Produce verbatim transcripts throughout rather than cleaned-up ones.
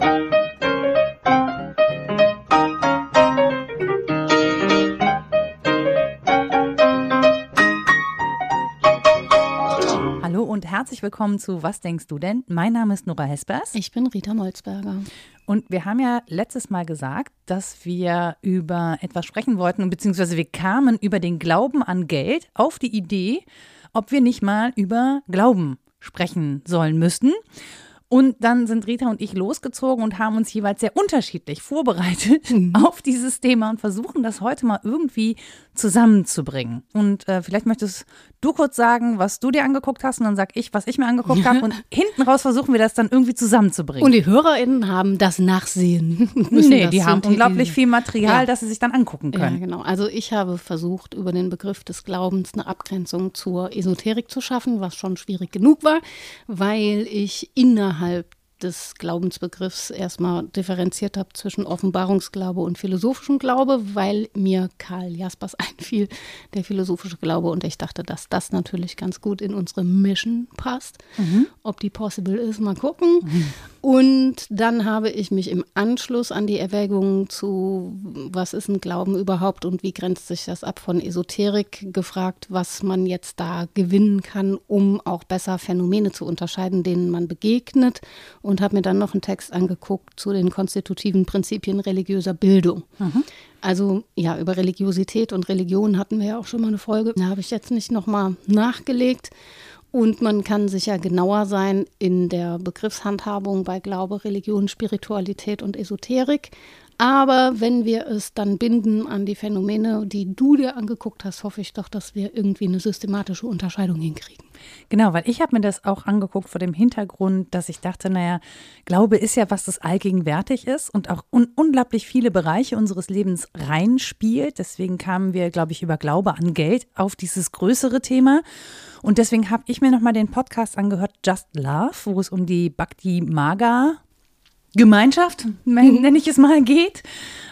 Hallo und herzlich willkommen zu Was denkst du denn? Mein Name ist Nora Hespers. Ich bin Rita Molzberger. Und wir haben ja letztes Mal gesagt, dass wir über etwas sprechen wollten, beziehungsweise wir kamen über den Glauben an Geld auf die Idee, ob wir nicht mal über Glauben sprechen sollen müssten. Und dann sind Rita und ich losgezogen und haben uns jeweils sehr unterschiedlich vorbereitet mhm. auf dieses Thema und versuchen das heute mal irgendwie zusammenzubringen. Und äh, vielleicht möchtest du kurz sagen, was du dir angeguckt hast und dann sag ich, was ich mir angeguckt habe. Und hinten raus versuchen wir das dann irgendwie zusammenzubringen. Und die HörerInnen haben das Nachsehen. Nee, das die haben unglaublich viel Material, ja. das sie sich dann angucken können. Ja, genau. Also ich habe versucht, über den Begriff des Glaubens eine Abgrenzung zur Esoterik zu schaffen, was schon schwierig genug war, weil ich innerhalb des Glaubensbegriffs erstmal differenziert habe zwischen Offenbarungsglaube und philosophischem Glaube, weil mir Karl Jaspers einfiel, der philosophische Glaube, und ich dachte, dass das natürlich ganz gut in unsere Mission passt. Mhm. Ob die possible ist, mal gucken. Mhm. Und dann habe ich mich im Anschluss an die Erwägungen zu, was ist ein Glauben überhaupt und wie grenzt sich das ab von Esoterik, gefragt, was man jetzt da gewinnen kann, um auch besser Phänomene zu unterscheiden, denen man begegnet. Und habe mir dann noch einen Text angeguckt zu den konstitutiven Prinzipien religiöser Bildung. Mhm. Also ja, über Religiosität und Religion hatten wir ja auch schon mal eine Folge. Da habe ich jetzt nicht nochmal nachgelegt. Und man kann sicher genauer sein in der Begriffshandhabung bei Glaube, Religion, Spiritualität und Esoterik. Aber wenn wir es dann binden an die Phänomene, die du dir angeguckt hast, hoffe ich doch, dass wir irgendwie eine systematische Unterscheidung hinkriegen. Genau, weil ich habe mir das auch angeguckt vor dem Hintergrund, dass ich dachte, naja, Glaube ist ja was, das allgegenwärtig ist und auch un- unglaublich viele Bereiche unseres Lebens reinspielt. Deswegen kamen wir, glaube ich, über Glaube an Geld auf dieses größere Thema. Und deswegen habe ich mir nochmal den Podcast angehört, Just Love, wo es um die Bhakti Marga Gemeinschaft, nenne ich es mal, geht.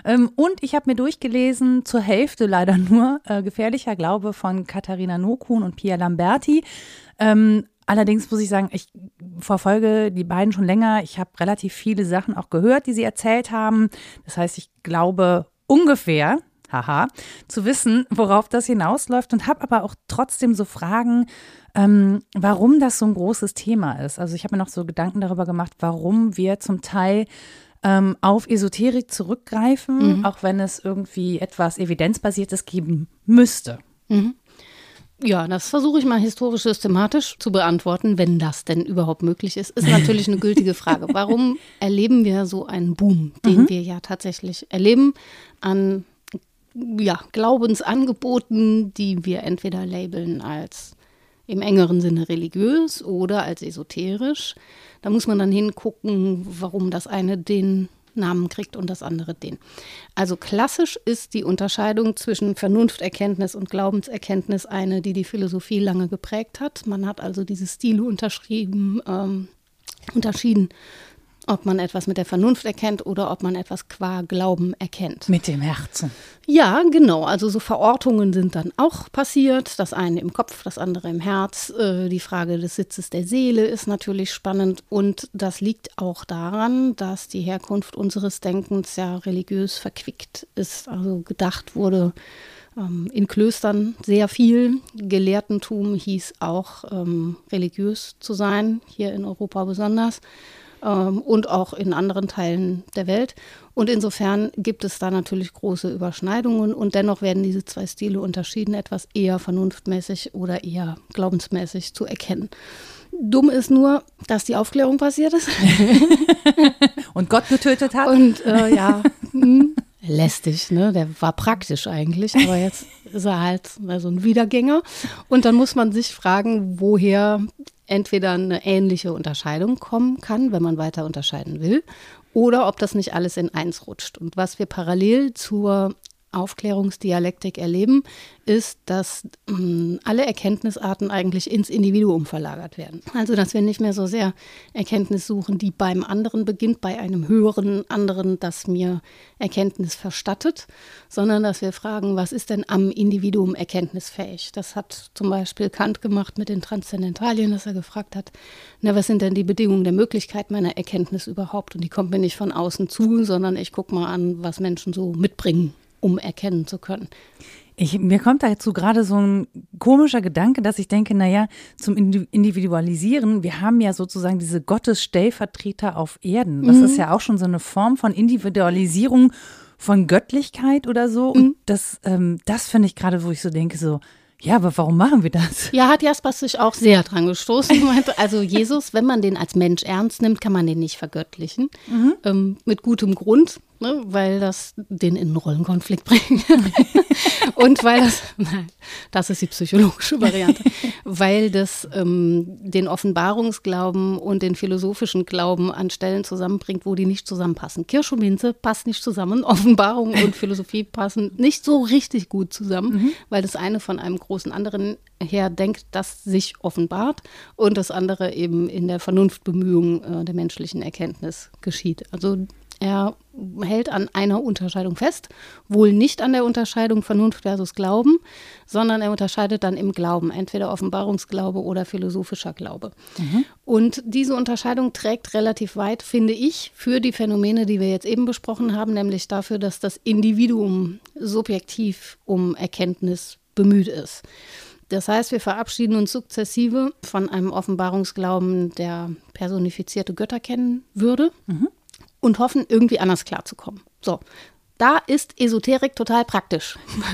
Und ich habe mir durchgelesen, zur Hälfte leider nur, äh, Gefährlicher Glaube von Katharina Nokun und Pia Lamberti. Ähm, allerdings muss ich sagen, ich verfolge die beiden schon länger. Ich habe relativ viele Sachen auch gehört, die sie erzählt haben. Das heißt, ich glaube ungefähr, haha, zu wissen, worauf das hinausläuft und habe aber auch trotzdem so Fragen, ähm, warum das so ein großes Thema ist. Also ich habe mir noch so Gedanken darüber gemacht, warum wir zum Teil ähm, auf Esoterik zurückgreifen, mhm. auch wenn es irgendwie etwas Evidenzbasiertes geben müsste. Mhm. Ja, das versuche ich mal historisch systematisch zu beantworten, wenn das denn überhaupt möglich ist. Ist natürlich eine gültige Frage. Warum erleben wir so einen Boom, den mhm. wir ja tatsächlich erleben an ja, Glaubensangeboten, die wir entweder labeln als im engeren Sinne religiös oder als esoterisch. Da muss man dann hingucken, warum das eine den Namen kriegt und das andere den. Also klassisch ist die Unterscheidung zwischen Vernunfterkenntnis und Glaubenserkenntnis eine, die die Philosophie lange geprägt hat. Man hat also diese Stile unterschrieben, ähm, unterschieden, ob man etwas mit der Vernunft erkennt oder ob man etwas qua Glauben erkennt. Mit dem Herzen. Ja, genau. Also so Verortungen sind dann auch passiert. Das eine im Kopf, das andere im Herz. Äh, die Frage des Sitzes der Seele ist natürlich spannend. Und das liegt auch daran, dass die Herkunft unseres Denkens ja religiös verquickt ist. Also gedacht wurde ähm, in Klöstern sehr viel. Gelehrtentum hieß auch ähm, religiös zu sein, hier in Europa besonders. Und auch in anderen Teilen der Welt. Und insofern gibt es da natürlich große Überschneidungen und dennoch werden diese zwei Stile unterschieden, etwas eher vernunftmäßig oder eher glaubensmäßig zu erkennen. Dumm ist nur, dass die Aufklärung passiert ist. Und Gott getötet hat. Und äh, ja, hm, lästig, ne? Der war praktisch eigentlich, aber jetzt ist er halt so ein Wiedergänger. Und dann muss man sich fragen, woher entweder eine ähnliche Unterscheidung kommen kann, wenn man weiter unterscheiden will, oder ob das nicht alles in eins rutscht. Und was wir parallel zur Aufklärungsdialektik erleben, ist, dass mh, alle Erkenntnisarten eigentlich ins Individuum verlagert werden. Also, dass wir nicht mehr so sehr Erkenntnis suchen, die beim anderen beginnt, bei einem höheren anderen, das mir Erkenntnis verstattet, sondern dass wir fragen, was ist denn am Individuum erkenntnisfähig? Das hat zum Beispiel Kant gemacht mit den Transzendentalien, dass er gefragt hat, na, was sind denn die Bedingungen der Möglichkeit meiner Erkenntnis überhaupt? Und die kommt mir nicht von außen zu, sondern ich gucke mal an, was Menschen so mitbringen, um erkennen zu können. Ich, mir kommt dazu gerade so ein komischer Gedanke, dass ich denke, naja, zum Individualisieren, wir haben ja sozusagen diese Gottesstellvertreter auf Erden. Das mhm. ist ja auch schon so eine Form von Individualisierung von Göttlichkeit oder so. Und mhm. das, ähm, das finde ich gerade, wo ich so denke, so, ja, aber warum machen wir das? Ja, hat Jaspers sich auch sehr dran gestoßen. Also Jesus, wenn man den als Mensch ernst nimmt, kann man den nicht vergöttlichen. Mhm. Ähm, mit gutem Grund, ne, weil das den in einen Rollenkonflikt bringt. Und weil das, nein, das ist die psychologische Variante, weil das ähm, den Offenbarungsglauben und den philosophischen Glauben an Stellen zusammenbringt, wo die nicht zusammenpassen. Kirsch und Minze passt nicht zusammen, Offenbarung und Philosophie passen nicht so richtig gut zusammen, mhm. weil das eine von einem großen anderen her denkt, das sich offenbart und das andere eben in der Vernunftbemühung äh, der menschlichen Erkenntnis geschieht. Also er hält an einer Unterscheidung fest, wohl nicht an der Unterscheidung Vernunft versus Glauben, sondern er unterscheidet dann im Glauben, entweder Offenbarungsglaube oder philosophischer Glaube. Mhm. Und diese Unterscheidung trägt relativ weit, finde ich, für die Phänomene, die wir jetzt eben besprochen haben, nämlich dafür, dass das Individuum subjektiv um Erkenntnis bemüht ist. Das heißt, wir verabschieden uns sukzessive von einem Offenbarungsglauben, der personifizierte Götter kennen würde. Mhm. Und hoffen, irgendwie anders klarzukommen. So, da ist Esoterik total praktisch.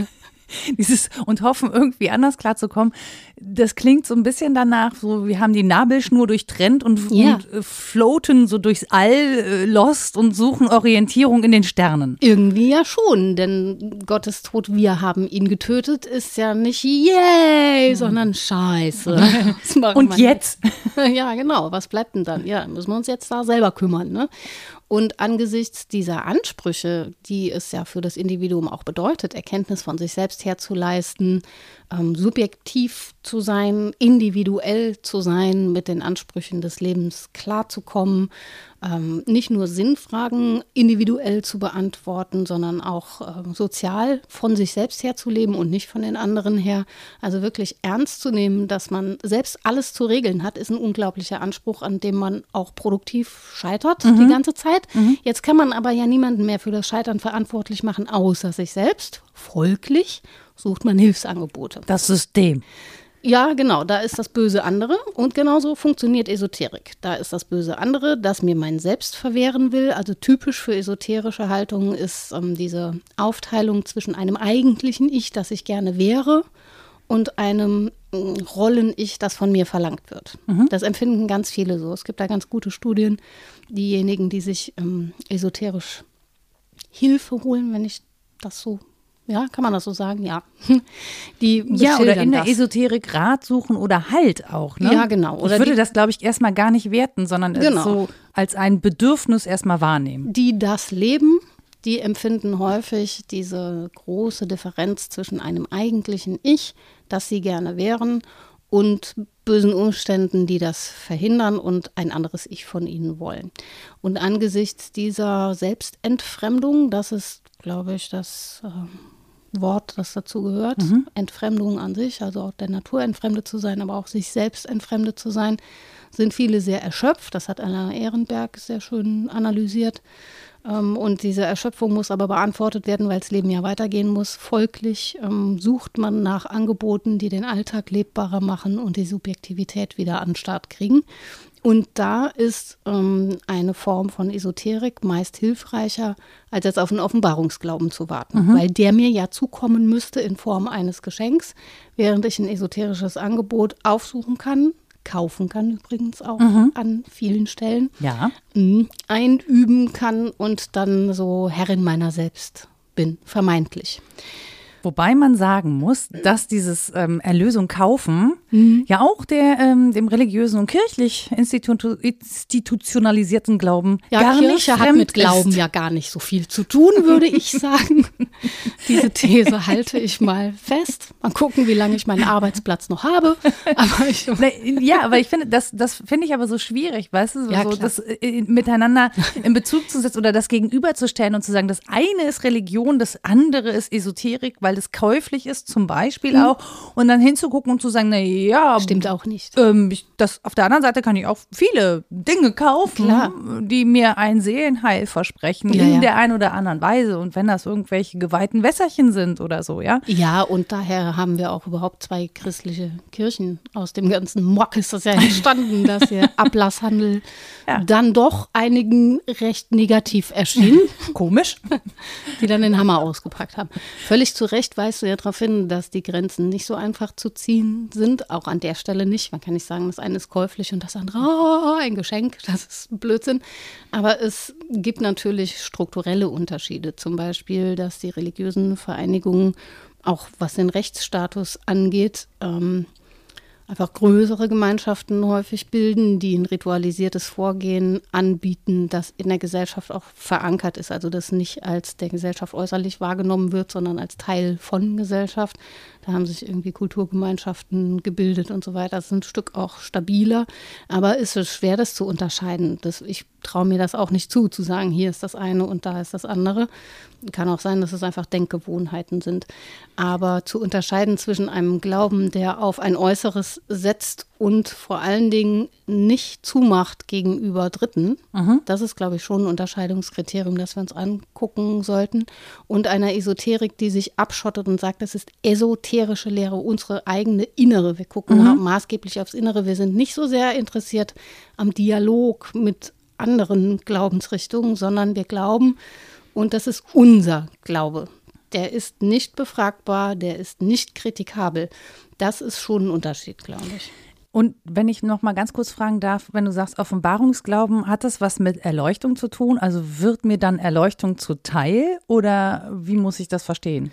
Dieses und hoffen, irgendwie anders klarzukommen, das klingt so ein bisschen danach, so wir haben die Nabelschnur durchtrennt und, ja. und äh, floaten so durchs All äh, lost und suchen Orientierung in den Sternen. Irgendwie ja schon, denn Gottes Tod, wir haben ihn getötet, ist ja nicht yay, hm. sondern scheiße. Und jetzt? Ja, genau, was bleibt denn dann? Ja, müssen wir uns jetzt da selber kümmern, ne? Und angesichts dieser Ansprüche, die es ja für das Individuum auch bedeutet, Erkenntnis von sich selbst herzuleisten, ähm, subjektiv zu sein, individuell zu sein, mit den Ansprüchen des Lebens klarzukommen, ähm, nicht nur Sinnfragen individuell zu beantworten, sondern auch äh, sozial von sich selbst her zu leben und nicht von den anderen her. Also wirklich ernst zu nehmen, dass man selbst alles zu regeln hat, ist ein unglaublicher Anspruch, an dem man auch produktiv scheitert mhm. die ganze Zeit. Mhm. Jetzt kann man aber ja niemanden mehr für das Scheitern verantwortlich machen, außer sich selbst. Folglich sucht man Hilfsangebote. Das System. Ja, genau, da ist das böse andere und genauso funktioniert Esoterik. Da ist das böse andere, das mir mein Selbst verwehren will. Also typisch für esoterische Haltungen ist ähm, diese Aufteilung zwischen einem eigentlichen Ich, das ich gerne wäre, und einem äh, Rollen-Ich, das von mir verlangt wird. Mhm. Das empfinden ganz viele so. Es gibt da ganz gute Studien. Diejenigen, die sich ähm, esoterisch Hilfe holen, wenn ich das so Ja, kann man das so sagen? Ja. Die ja, oder in der das. Esoterik Rat suchen oder Halt auch, ne? Ja, genau. Oder ich würde die, das, glaube ich, erstmal gar nicht werten, sondern genau. es so als ein Bedürfnis erstmal wahrnehmen. Die das leben, die empfinden häufig diese große Differenz zwischen einem eigentlichen Ich, das sie gerne wären, und bösen Umständen, die das verhindern und ein anderes Ich von ihnen wollen. Und angesichts dieser Selbstentfremdung, das ist, glaube ich, das äh, Wort, das dazu gehört, mhm. Entfremdung an sich, also auch der Natur entfremdet zu sein, aber auch sich selbst entfremdet zu sein, sind viele sehr erschöpft. Das hat Anna Ehrenberg sehr schön analysiert. Und diese Erschöpfung muss aber beantwortet werden, weil das Leben ja weitergehen muss. Folglich ähm, sucht man nach Angeboten, die den Alltag lebbarer machen und die Subjektivität wieder an den Start kriegen. Und da ist ähm, eine Form von Esoterik meist hilfreicher, als jetzt auf einen Offenbarungsglauben zu warten, mhm. weil der mir ja zukommen müsste in Form eines Geschenks, während ich ein esoterisches Angebot aufsuchen kann, kaufen kann übrigens auch mhm. an vielen Stellen, ja. einüben kann und dann so Herrin meiner selbst bin, vermeintlich. Wobei man sagen muss, dass dieses ähm, Erlösung kaufen Mhm. ja auch der, ähm, dem religiösen und kirchlich institu institutionalisierten Glauben Ja, gar Kirche nicht hat fremd mit Glauben ist. ja gar nicht so viel zu tun, würde ich sagen. Diese These halte ich mal fest. Mal gucken, wie lange ich meinen Arbeitsplatz noch habe. Aber ich, Ne, ja, aber ich finde, das, das finde ich aber so schwierig, weißt du, so, Ja, so klar. das äh, miteinander in Bezug zu setzen oder das gegenüberzustellen und zu sagen, das eine ist Religion, das andere ist Esoterik, weil es käuflich ist, zum Beispiel auch, und dann hinzugucken und zu sagen, na ja, stimmt auch nicht. Ähm, ich, das, auf der anderen Seite kann ich auch viele Dinge kaufen, Klar. die mir ein Seelenheil versprechen, Ja, in ja. der einen oder anderen Weise. Und wenn das irgendwelche geweihten Wässerchen sind oder so, ja. Ja, und daher haben wir auch überhaupt zwei christliche Kirchen. Aus dem ganzen Mock ist das ja entstanden, dass der Ablasshandel Ja. dann doch einigen recht negativ erschien, Komisch. die dann den Hammer ausgepackt haben. Völlig zu Recht weist du ja darauf hin, dass die Grenzen nicht so einfach zu ziehen sind, auch an der Stelle nicht. Man kann nicht sagen, das eine ist käuflich und das andere oh, ein Geschenk, das ist Blödsinn. Aber es gibt natürlich strukturelle Unterschiede, zum Beispiel, dass die religiösen Vereinigungen, auch was den Rechtsstatus angeht, ähm, einfach größere Gemeinschaften häufig bilden, die ein ritualisiertes Vorgehen anbieten, das in der Gesellschaft auch verankert ist. Also das nicht als der Gesellschaft äußerlich wahrgenommen wird, sondern als Teil von Gesellschaft. Da haben sich irgendwie Kulturgemeinschaften gebildet und so weiter. Das ist ein Stück auch stabiler, aber es ist schwer, das zu unterscheiden. Das, ich traue mir das auch nicht zu, zu sagen, hier ist das eine und da ist das andere. Kann auch sein, dass es einfach Denkgewohnheiten sind. Aber zu unterscheiden zwischen einem Glauben, der auf ein Äußeres setzt und vor allen Dingen nicht zumacht gegenüber Dritten, Mhm. das ist, glaube ich, schon ein Unterscheidungskriterium, das wir uns angucken sollten. Und einer Esoterik, die sich abschottet und sagt, das ist esoterische Lehre, unsere eigene Innere. Wir gucken Mhm. maßgeblich aufs Innere. Wir sind nicht so sehr interessiert am Dialog mit anderen Glaubensrichtungen, sondern wir glauben, und das ist unser Glaube. Der ist nicht befragbar, der ist nicht kritikabel. Das ist schon ein Unterschied, glaube ich. Und wenn ich noch mal ganz kurz fragen darf, wenn du sagst Offenbarungsglauben, hat das was mit Erleuchtung zu tun? Also wird mir dann Erleuchtung zuteil oder wie muss ich das verstehen?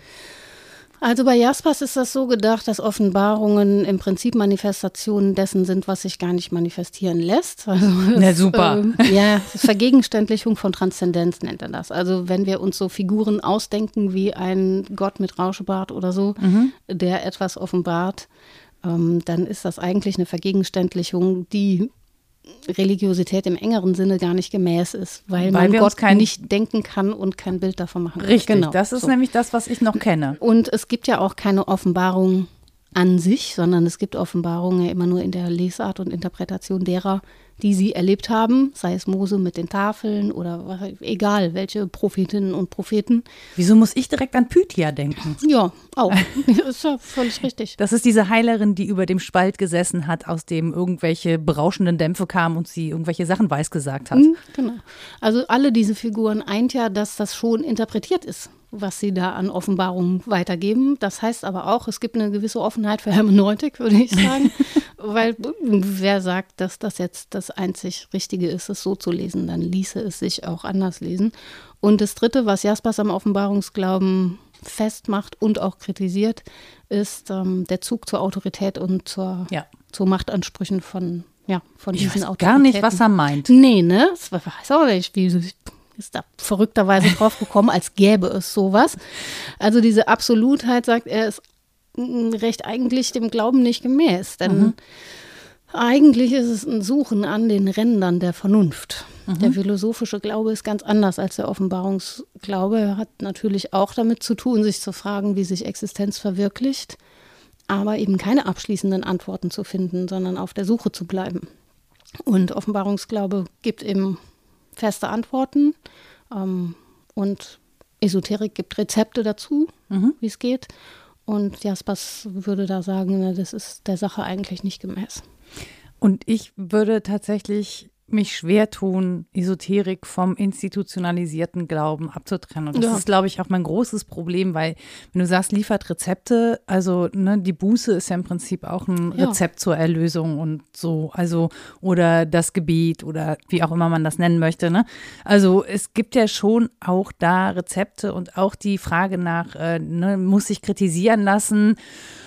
Also bei Jaspers ist das so gedacht, dass Offenbarungen im Prinzip Manifestationen dessen sind, was sich gar nicht manifestieren lässt. Also das, Na, super. Ähm, ja, das ist Vergegenständlichung von Transzendenz nennt er das. Also wenn wir uns so Figuren ausdenken wie ein Gott mit Rauschebart oder so, Mhm. der etwas offenbart, ähm, dann ist das eigentlich eine Vergegenständlichung, die Religiosität im engeren Sinne gar nicht gemäß ist, weil, Weil man wir uns Gott kein- nicht denken kann und kein Bild davon machen kann. Richtig, Genau, das ist so. nämlich das, was ich noch kenne. Und es gibt ja auch keine Offenbarung an sich, sondern es gibt Offenbarungen ja immer nur in der Lesart und Interpretation derer, die sie erlebt haben, sei es Mose mit den Tafeln oder was- egal, welche Prophetinnen und Propheten. Wieso muss ich direkt an Pythia denken? Ja, auch. Ist ja völlig richtig. Das ist diese Heilerin, die über dem Spalt gesessen hat, aus dem irgendwelche berauschenden Dämpfe kamen und sie irgendwelche Sachen weisgesagt hat. Mhm, genau. Also alle diese Figuren eint ja, dass das schon interpretiert ist, was sie da an Offenbarungen weitergeben. Das heißt aber auch, es gibt eine gewisse Offenheit für Hermeneutik, würde ich sagen. Weil wer sagt, dass das jetzt das einzig Richtige ist, es so zu lesen, dann ließe es sich auch anders lesen. Und das Dritte, was Jaspers am Offenbarungsglauben festmacht und auch kritisiert, ist ähm, der Zug zur Autorität und zur, Ja. zu Machtansprüchen von, ja, von Ich diesen weiß Autoritäten. gar nicht, was er meint. Nee, ne? Das weiß auch nicht, wie ist da verrückterweise drauf gekommen, als gäbe es sowas. Also diese Absolutheit, sagt er, ist mm, recht eigentlich dem Glauben nicht gemäß. Denn Mhm. eigentlich ist es ein Suchen an den Rändern der Vernunft. Mhm. Der philosophische Glaube ist ganz anders als der Offenbarungsglaube. Er hat natürlich auch damit zu tun, sich zu fragen, wie sich Existenz verwirklicht, aber eben keine abschließenden Antworten zu finden, sondern auf der Suche zu bleiben. Und Offenbarungsglaube gibt eben feste Antworten ähm, und Esoterik gibt Rezepte dazu, Mhm. wie es geht. Und Jaspers würde da sagen, na, das ist der Sache eigentlich nicht gemäß. Und ich würde tatsächlich mich schwer tun, Esoterik vom institutionalisierten Glauben abzutrennen. Und das Ja. ist, glaube ich, auch mein großes Problem, weil wenn du sagst, liefert Rezepte, also ne, die Buße ist ja im Prinzip auch ein Ja. Rezept zur Erlösung und so, also oder das Gebet oder wie auch immer man das nennen möchte. Ne? Also es gibt ja schon auch da Rezepte und auch die Frage nach, äh, ne, muss ich kritisieren lassen?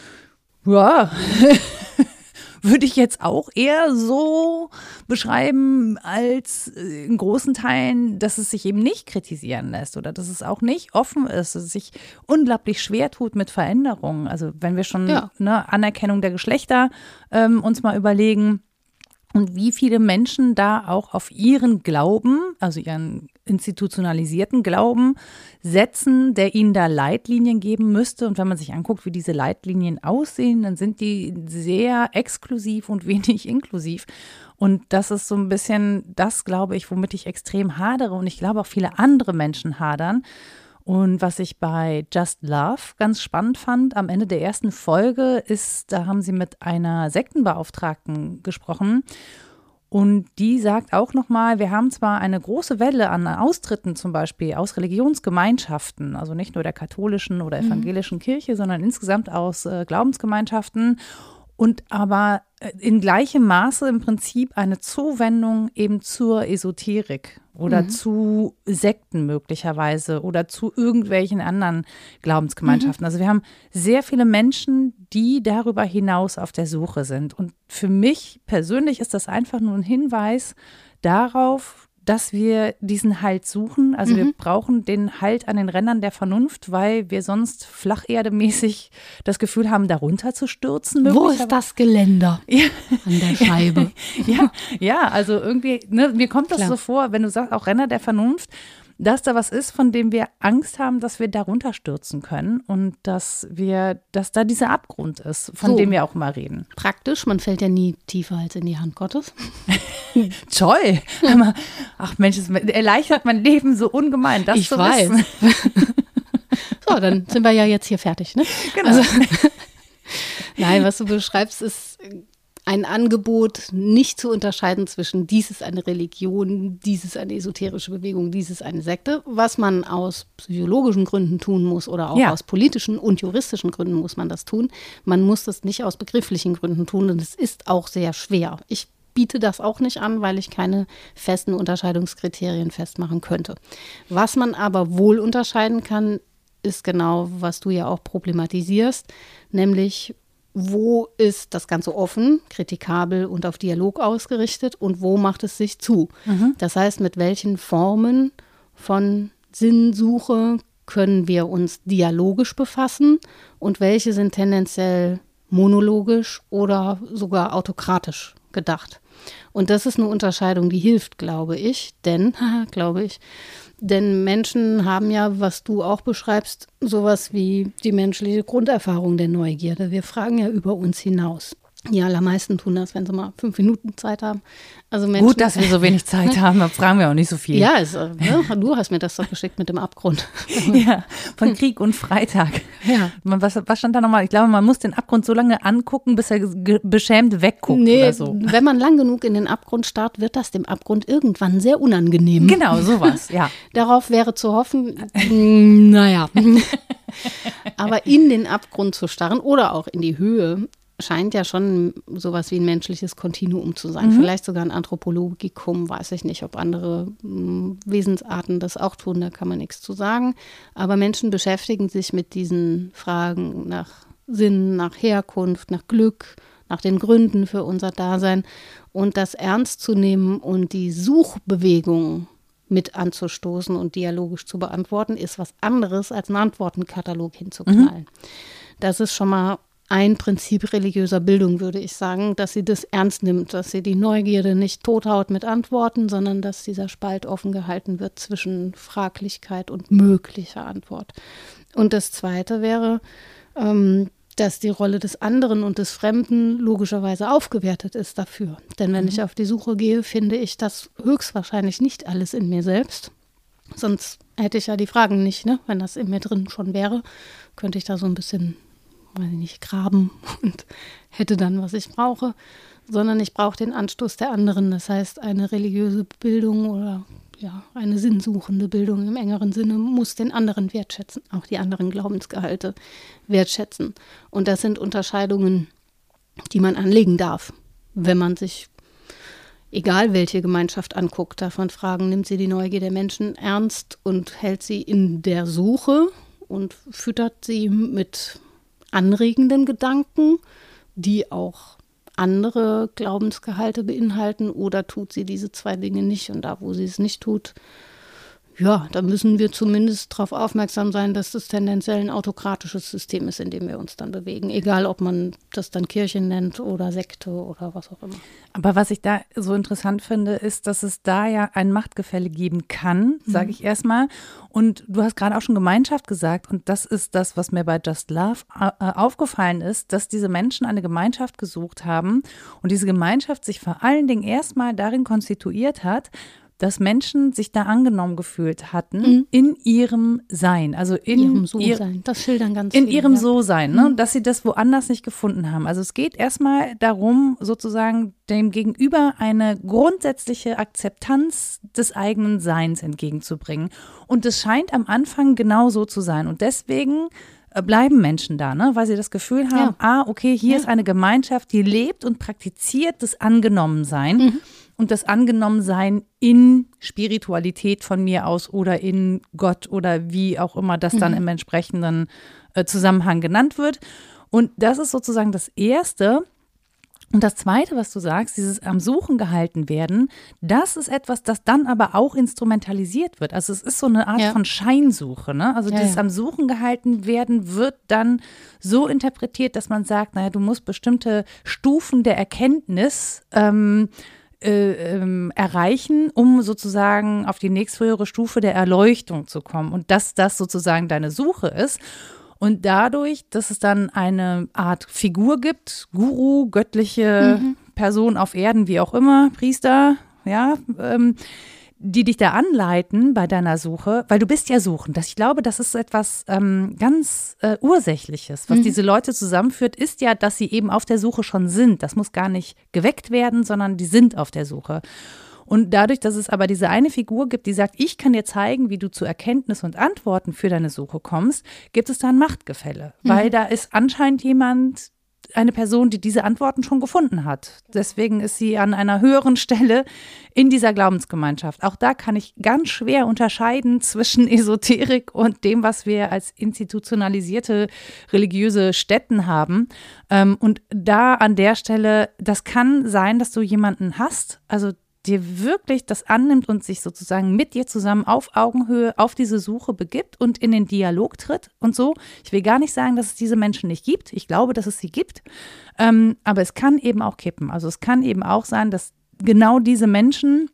Ja, würde ich jetzt auch eher so beschreiben, als äh, in großen Teilen, dass es sich eben nicht kritisieren lässt oder dass es auch nicht offen ist, dass es sich unglaublich schwer tut mit Veränderungen. Also wenn wir schon Ja. ne, Anerkennung der Geschlechter ähm, uns mal überlegen und wie viele Menschen da auch auf ihren Glauben, also ihren institutionalisierten Glauben setzen, der ihnen da Leitlinien geben müsste. Und wenn man sich anguckt, wie diese Leitlinien aussehen, dann sind die sehr exklusiv und wenig inklusiv. Und das ist so ein bisschen das, glaube ich, womit ich extrem hadere. Und ich glaube auch viele andere Menschen hadern. Und was ich bei Just Love ganz spannend fand, am Ende der ersten Folge ist, da haben sie mit einer Sektenbeauftragten gesprochen. Und die sagt auch nochmal, wir haben zwar eine große Welle an Austritten zum Beispiel aus Religionsgemeinschaften, also nicht nur der katholischen oder evangelischen mhm. Kirche, sondern insgesamt aus äh, Glaubensgemeinschaften und aber in gleichem Maße im Prinzip eine Zuwendung eben zur Esoterik oder mhm. zu Sekten möglicherweise oder zu irgendwelchen anderen Glaubensgemeinschaften. Mhm. Also wir haben sehr viele Menschen, die darüber hinaus auf der Suche sind. Und für mich persönlich ist das einfach nur ein Hinweis darauf, dass wir diesen Halt suchen. Also mhm. wir brauchen den Halt an den Rändern der Vernunft, weil wir sonst flacherdemäßig das Gefühl haben, darunter zu stürzen. Wo ist das Geländer ja. an der Scheibe? ja, ja, also irgendwie, ne, mir kommt das Klar. so vor, wenn du sagst, auch Ränder der Vernunft, dass da was ist, von dem wir Angst haben, dass wir darunter stürzen können und dass wir, dass da dieser Abgrund ist, von so. dem wir auch mal reden. Praktisch, man fällt ja nie tiefer als in die Hand Gottes. Toll. Ach Mensch, es erleichtert mein Leben so ungemein, das ich zu weiß. wissen. So, dann sind wir ja jetzt hier fertig, ne? Genau. Also, nein, was du beschreibst, ist ein Angebot, nicht zu unterscheiden zwischen dies ist eine Religion, dies ist eine esoterische Bewegung, dies ist eine Sekte, was man aus psychologischen Gründen tun muss oder auch ja. aus politischen und juristischen Gründen muss man das tun. Man muss das nicht aus begrifflichen Gründen tun und es ist auch sehr schwer. Ich biete das auch nicht an, weil ich keine festen Unterscheidungskriterien festmachen könnte. Was man aber wohl unterscheiden kann, ist genau, was du ja auch problematisierst, nämlich wo ist das Ganze offen, kritikabel und auf Dialog ausgerichtet und wo macht es sich zu? Mhm. Das heißt, mit welchen Formen von Sinnsuche können wir uns dialogisch befassen und welche sind tendenziell monologisch oder sogar autokratisch gedacht? Und das ist eine Unterscheidung, die hilft, glaube ich, denn, glaube ich, denn Menschen haben ja, was du auch beschreibst, sowas wie die menschliche Grunderfahrung der Neugierde. Wir fragen ja über uns hinaus. Die allermeisten tun das, wenn sie mal fünf Minuten Zeit haben. Also Menschen, gut, dass wir so wenig Zeit haben, da fragen wir auch nicht so viel. Ja, es, ne? Du hast mir das doch geschickt mit dem Abgrund. Ja, von Krieg und Freitag. Ja. Was, was stand da nochmal? Ich glaube, man muss den Abgrund so lange angucken, bis er ge- beschämt wegguckt nee, oder so. Wenn man lang genug in den Abgrund starrt, wird das dem Abgrund irgendwann sehr unangenehm. Genau, sowas, ja. Darauf wäre zu hoffen, naja. Aber in den Abgrund zu starren oder auch in die Höhe, scheint ja schon sowas wie ein menschliches Kontinuum zu sein. Mhm. Vielleicht sogar ein Anthropologikum, weiß ich nicht, ob andere mh, Wesensarten das auch tun, da kann man nichts zu sagen. Aber Menschen beschäftigen sich mit diesen Fragen nach Sinn, nach Herkunft, nach Glück, nach den Gründen für unser Dasein. Und das ernst zu nehmen und die Suchbewegung mit anzustoßen und dialogisch zu beantworten, ist was anderes, als einen Antwortenkatalog hinzuknallen. Mhm. Das ist schon mal ein Prinzip religiöser Bildung, würde ich sagen, dass sie das ernst nimmt, dass sie die Neugierde nicht tothaut mit Antworten, sondern dass dieser Spalt offen gehalten wird zwischen Fraglichkeit und möglicher Antwort. Und das Zweite wäre, ähm, dass die Rolle des anderen und des Fremden logischerweise aufgewertet ist dafür. Denn wenn mhm. ich auf die Suche gehe, finde ich das höchstwahrscheinlich nicht alles in mir selbst. Sonst hätte ich ja die Fragen nicht, ne? Wenn das in mir drin schon wäre, könnte ich da so ein bisschen weiß ich nicht, graben und hätte dann, was ich brauche, sondern ich brauche den Anstoß der anderen. Das heißt, eine religiöse Bildung oder ja, eine sinnsuchende Bildung im engeren Sinne muss den anderen wertschätzen, auch die anderen Glaubensgehalte wertschätzen. Und das sind Unterscheidungen, die man anlegen darf, wenn man sich, egal welche Gemeinschaft anguckt, davon fragen, nimmt sie die Neugier der Menschen ernst und hält sie in der Suche und füttert sie mit anregenden Gedanken, die auch andere Glaubensgehalte beinhalten, oder tut sie diese zwei Dinge nicht? Und da, wo sie es nicht tut, ja, da müssen wir zumindest darauf aufmerksam sein, dass das tendenziell ein autokratisches System ist, in dem wir uns dann bewegen. Egal, ob man das dann Kirche nennt oder Sekte oder was auch immer. Aber was ich da so interessant finde, ist, dass es da ja ein Machtgefälle geben kann, sage mhm. ich erstmal. Und du hast gerade auch schon Gemeinschaft gesagt. Und das ist das, was mir bei Just Love äh, aufgefallen ist, dass diese Menschen eine Gemeinschaft gesucht haben und diese Gemeinschaft sich vor allen Dingen erstmal darin konstituiert hat, dass Menschen sich da angenommen gefühlt hatten mhm. in ihrem Sein, also in ihrem So-Sein. Das schildern ganz in viele, ihrem ja. So-Sein, ne? Dass sie das woanders nicht gefunden haben. Also es geht erstmal darum, sozusagen dem Gegenüber eine grundsätzliche Akzeptanz des eigenen Seins entgegenzubringen. Und es scheint am Anfang genau so zu sein. Und deswegen bleiben Menschen da, ne? Weil sie das Gefühl haben, ja. ah, okay, hier ja. ist eine Gemeinschaft, die lebt und praktiziert das Angenommensein. Mhm. Und das Angenommensein in Spiritualität von mir aus oder in Gott oder wie auch immer das dann mhm. im entsprechenden äh, Zusammenhang genannt wird. Und das ist sozusagen das Erste. Und das Zweite, was du sagst, dieses am Suchen gehalten werden, das ist etwas, das dann aber auch instrumentalisiert wird. Also es ist so eine Art ja. von Scheinsuche, ne? Also ja, dieses ja. am Suchen gehalten werden wird dann so interpretiert, dass man sagt, naja, du musst bestimmte Stufen der Erkenntnis ähm, Äh, ähm, erreichen, um sozusagen auf die nächsthöhere Stufe der Erleuchtung zu kommen. Und dass das sozusagen deine Suche ist. Und dadurch, dass es dann eine Art Figur gibt, Guru, göttliche mhm. Person auf Erden, wie auch immer, Priester, ja, ähm, die dich da anleiten bei deiner Suche, weil du bist ja suchend. Das, ich glaube, das ist etwas ähm, ganz äh, Ursächliches. Was mhm. diese Leute zusammenführt, ist ja, dass sie eben auf der Suche schon sind. Das muss gar nicht geweckt werden, sondern die sind auf der Suche. Und dadurch, dass es aber diese eine Figur gibt, die sagt, ich kann dir zeigen, wie du zu Erkenntnis und Antworten für deine Suche kommst, gibt es da ein Machtgefälle. Mhm. Weil da ist anscheinend jemand, eine Person, die diese Antworten schon gefunden hat. Deswegen ist sie an einer höheren Stelle in dieser Glaubensgemeinschaft. Auch da kann ich ganz schwer unterscheiden zwischen Esoterik und dem, was wir als institutionalisierte religiöse Stätten haben. Und da an der Stelle, das kann sein, dass du jemanden hast, also dir wirklich das annimmt und sich sozusagen mit dir zusammen auf Augenhöhe auf diese Suche begibt und in den Dialog tritt und so. Ich will gar nicht sagen, dass es diese Menschen nicht gibt. Ich glaube, dass es sie gibt. Ähm, aber es kann eben auch kippen. Also es kann eben auch sein, dass genau diese Menschen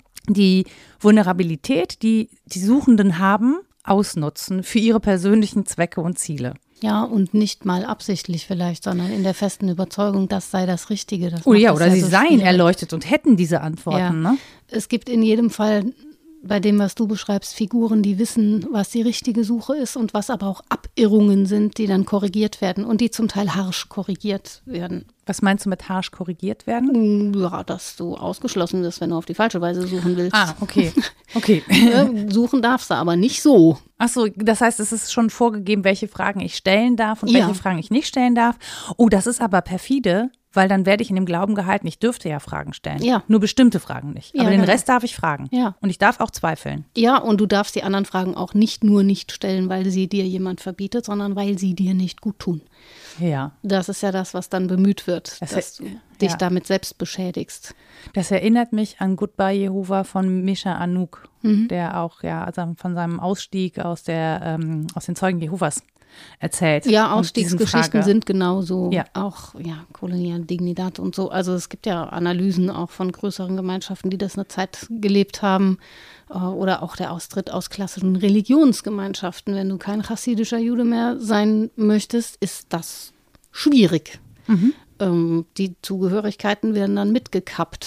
die Vulnerabilität, die die Suchenden haben, ausnutzen für ihre persönlichen Zwecke und Ziele. Ja, und nicht mal absichtlich vielleicht, sondern in der festen Überzeugung, das sei das Richtige. Das oh ja, oder ja sie so seien schwierig. Erleuchtet und hätten diese Antworten. Ja. Ne? Es gibt in jedem Fall bei dem, was du beschreibst, Figuren, die wissen, was die richtige Suche ist und was aber auch Abirrungen sind, die dann korrigiert werden und die zum Teil harsch korrigiert werden. Was meinst du mit harsch korrigiert werden? Ja, dass du ausgeschlossen bist, wenn du auf die falsche Weise suchen willst. Ah, okay. okay. Suchen darfst du, aber nicht so. Ach so, das heißt, es ist schon vorgegeben, welche Fragen ich stellen darf und ja. welche Fragen ich nicht stellen darf. Oh, das ist aber perfide. Weil dann werde ich in dem Glauben gehalten, ich dürfte ja Fragen stellen. Ja. Nur bestimmte Fragen nicht. Aber ja, den genau. Rest darf ich fragen. Ja. Und ich darf auch zweifeln. Ja, und du darfst die anderen Fragen auch nicht nur nicht stellen, weil sie dir jemand verbietet, sondern weil sie dir nicht gut tun. Ja. Das ist ja das, was dann bemüht wird, das dass du ja. dich damit selbst beschädigst. Das erinnert mich an Goodbye Jehova von Misha Anouk, mhm. der auch ja also von seinem Ausstieg aus, der, ähm, aus den Zeugen Jehovas erzählt. Ja, Ausstiegsgeschichten sind genauso, ja. auch ja, koloniale Dignidad und so. Also es gibt ja Analysen auch von größeren Gemeinschaften, die das eine Zeit gelebt haben. Oder auch der Austritt aus klassischen Religionsgemeinschaften. Wenn du kein chassidischer Jude mehr sein möchtest, ist das schwierig. Mhm. Ähm, die Zugehörigkeiten werden dann mitgekappt.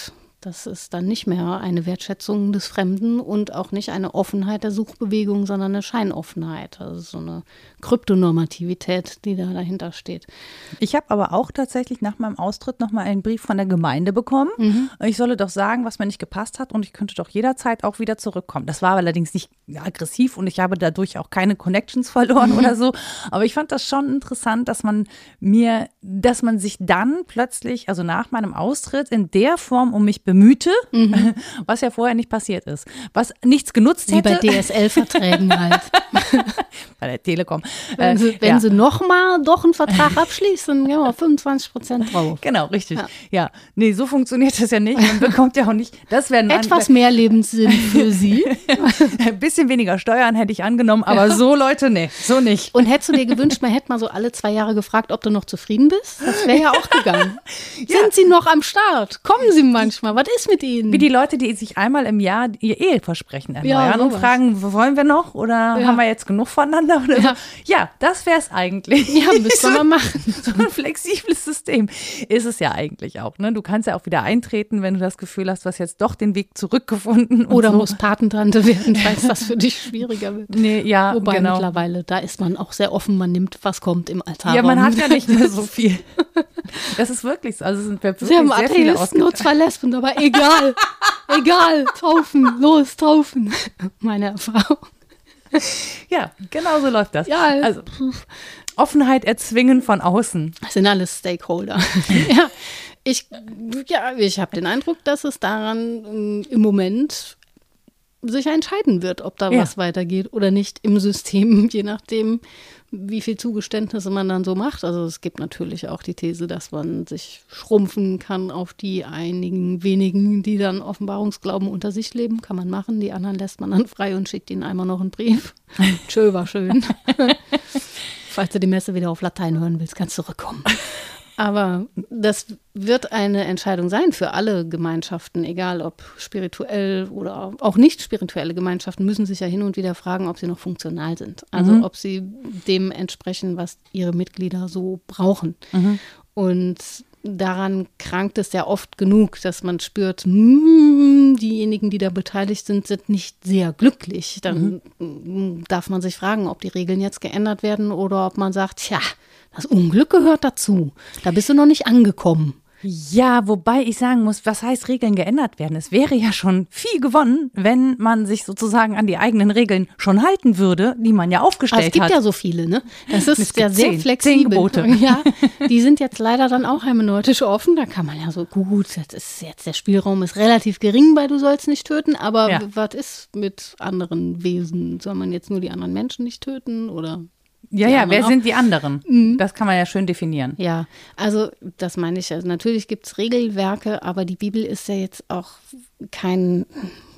Das ist dann nicht mehr eine Wertschätzung des Fremden und auch nicht eine Offenheit der Suchbewegung, sondern eine Scheinoffenheit. Also so eine Kryptonormativität, die da dahinter steht. Ich habe aber auch tatsächlich nach meinem Austritt nochmal einen Brief von der Gemeinde bekommen. Mhm. Ich solle doch sagen, was mir nicht gepasst hat und ich könnte doch jederzeit auch wieder zurückkommen. Das war allerdings nicht aggressiv und ich habe dadurch auch keine Connections verloren mhm. oder so. Aber ich fand das schon interessant, dass man mir, dass man sich dann plötzlich, also nach meinem Austritt, in der Form um mich bemühte, mhm. was ja vorher nicht passiert ist. Was nichts genutzt hätte. Wie bei D S L-Verträgen halt. Bei der Telekom. Wenn sie, wenn ja. sie nochmal doch einen Vertrag abschließen, ja, fünfundzwanzig Prozent drauf. Genau, richtig. Ja. ja, nee, so funktioniert das ja nicht. Man bekommt ja auch nicht, das wäre etwas mehr Lebenssinn für Sie. Ein bisschen weniger Steuern hätte ich angenommen, aber ja. so Leute, nee, so nicht. Und hättest du dir gewünscht, man hätte mal so alle zwei Jahre gefragt, ob du noch zufrieden bist? Das wäre ja auch gegangen. ja. Sind Sie noch am Start? Kommen Sie manchmal? Was ist mit Ihnen? Wie die Leute, die sich einmal im Jahr ihr Eheversprechen erneuern ja, und fragen, wollen wir noch oder ja. haben wir jetzt genug voneinander? Oder ja. So? Ja, das wäre es eigentlich. Ja, müssen wir mal machen. So ein flexibles System ist es ja eigentlich auch. Ne? Du kannst ja auch wieder eintreten, wenn du das Gefühl hast, du hast jetzt doch den Weg zurückgefunden. Oder so. musst Patentante werden, falls das für dich schwieriger wird. Nee, ja, Wobei genau. mittlerweile, da ist man auch sehr offen, man nimmt, was kommt im Altar. Ja, man hat ja nicht mehr so viel. Das ist wirklich so. Also es sind wirklich Sie haben sehr Atheisten, viele ausge- nur zwei Lesben, aber egal. Egal, taufen, los, taufen. Meine Frau. Ja, genau so läuft das. Ja, also Offenheit erzwingen von außen. Das sind alles Stakeholder. ja, ich, ja, ich habe den Eindruck, dass es daran ähm, im Moment sich entscheiden wird, ob da ja. was weitergeht oder nicht im System, je nachdem, wie viel Zugeständnisse man dann so macht. Also es gibt natürlich auch die These, dass man sich schrumpfen kann auf die einigen wenigen, die dann Offenbarungsglauben unter sich leben. Kann man machen. Die anderen lässt man dann frei und schickt ihnen einmal noch einen Brief. Tschö, war schön. Falls du die Messe wieder auf Latein hören willst, kannst du zurückkommen. Aber das wird eine Entscheidung sein für alle Gemeinschaften, egal ob spirituell oder auch nicht spirituelle Gemeinschaften, müssen sich ja hin und wieder fragen, ob sie noch funktional sind. Also mhm. ob sie dem entsprechen, was ihre Mitglieder so brauchen. Mhm. Und daran krankt es ja oft genug, dass man spürt, mm, diejenigen, die da beteiligt sind, sind nicht sehr glücklich. Dann mhm. darf man sich fragen, ob die Regeln jetzt geändert werden oder ob man sagt, tja, das Unglück gehört dazu. Da bist du noch nicht angekommen. Ja, wobei ich sagen muss, was heißt Regeln geändert werden? Es wäre ja schon viel gewonnen, wenn man sich sozusagen an die eigenen Regeln schon halten würde, die man ja aufgestellt hat. Es gibt hat. ja so viele, ne? Das ist es ja sehr zehn, flexibel. Zehn Gebote. Ja, die sind jetzt leider dann auch hermeneutisch offen. Da kann man ja so, gut, das ist jetzt der Spielraum ist relativ gering bei Du sollst nicht töten, aber ja. was ist mit anderen Wesen? Soll man jetzt nur die anderen Menschen nicht töten oder? Ja, ja, wer auch. Sind die anderen? Mhm. Das kann man ja schön definieren. Ja, also das meine ich. Also natürlich gibt es Regelwerke, aber die Bibel ist ja jetzt auch kein,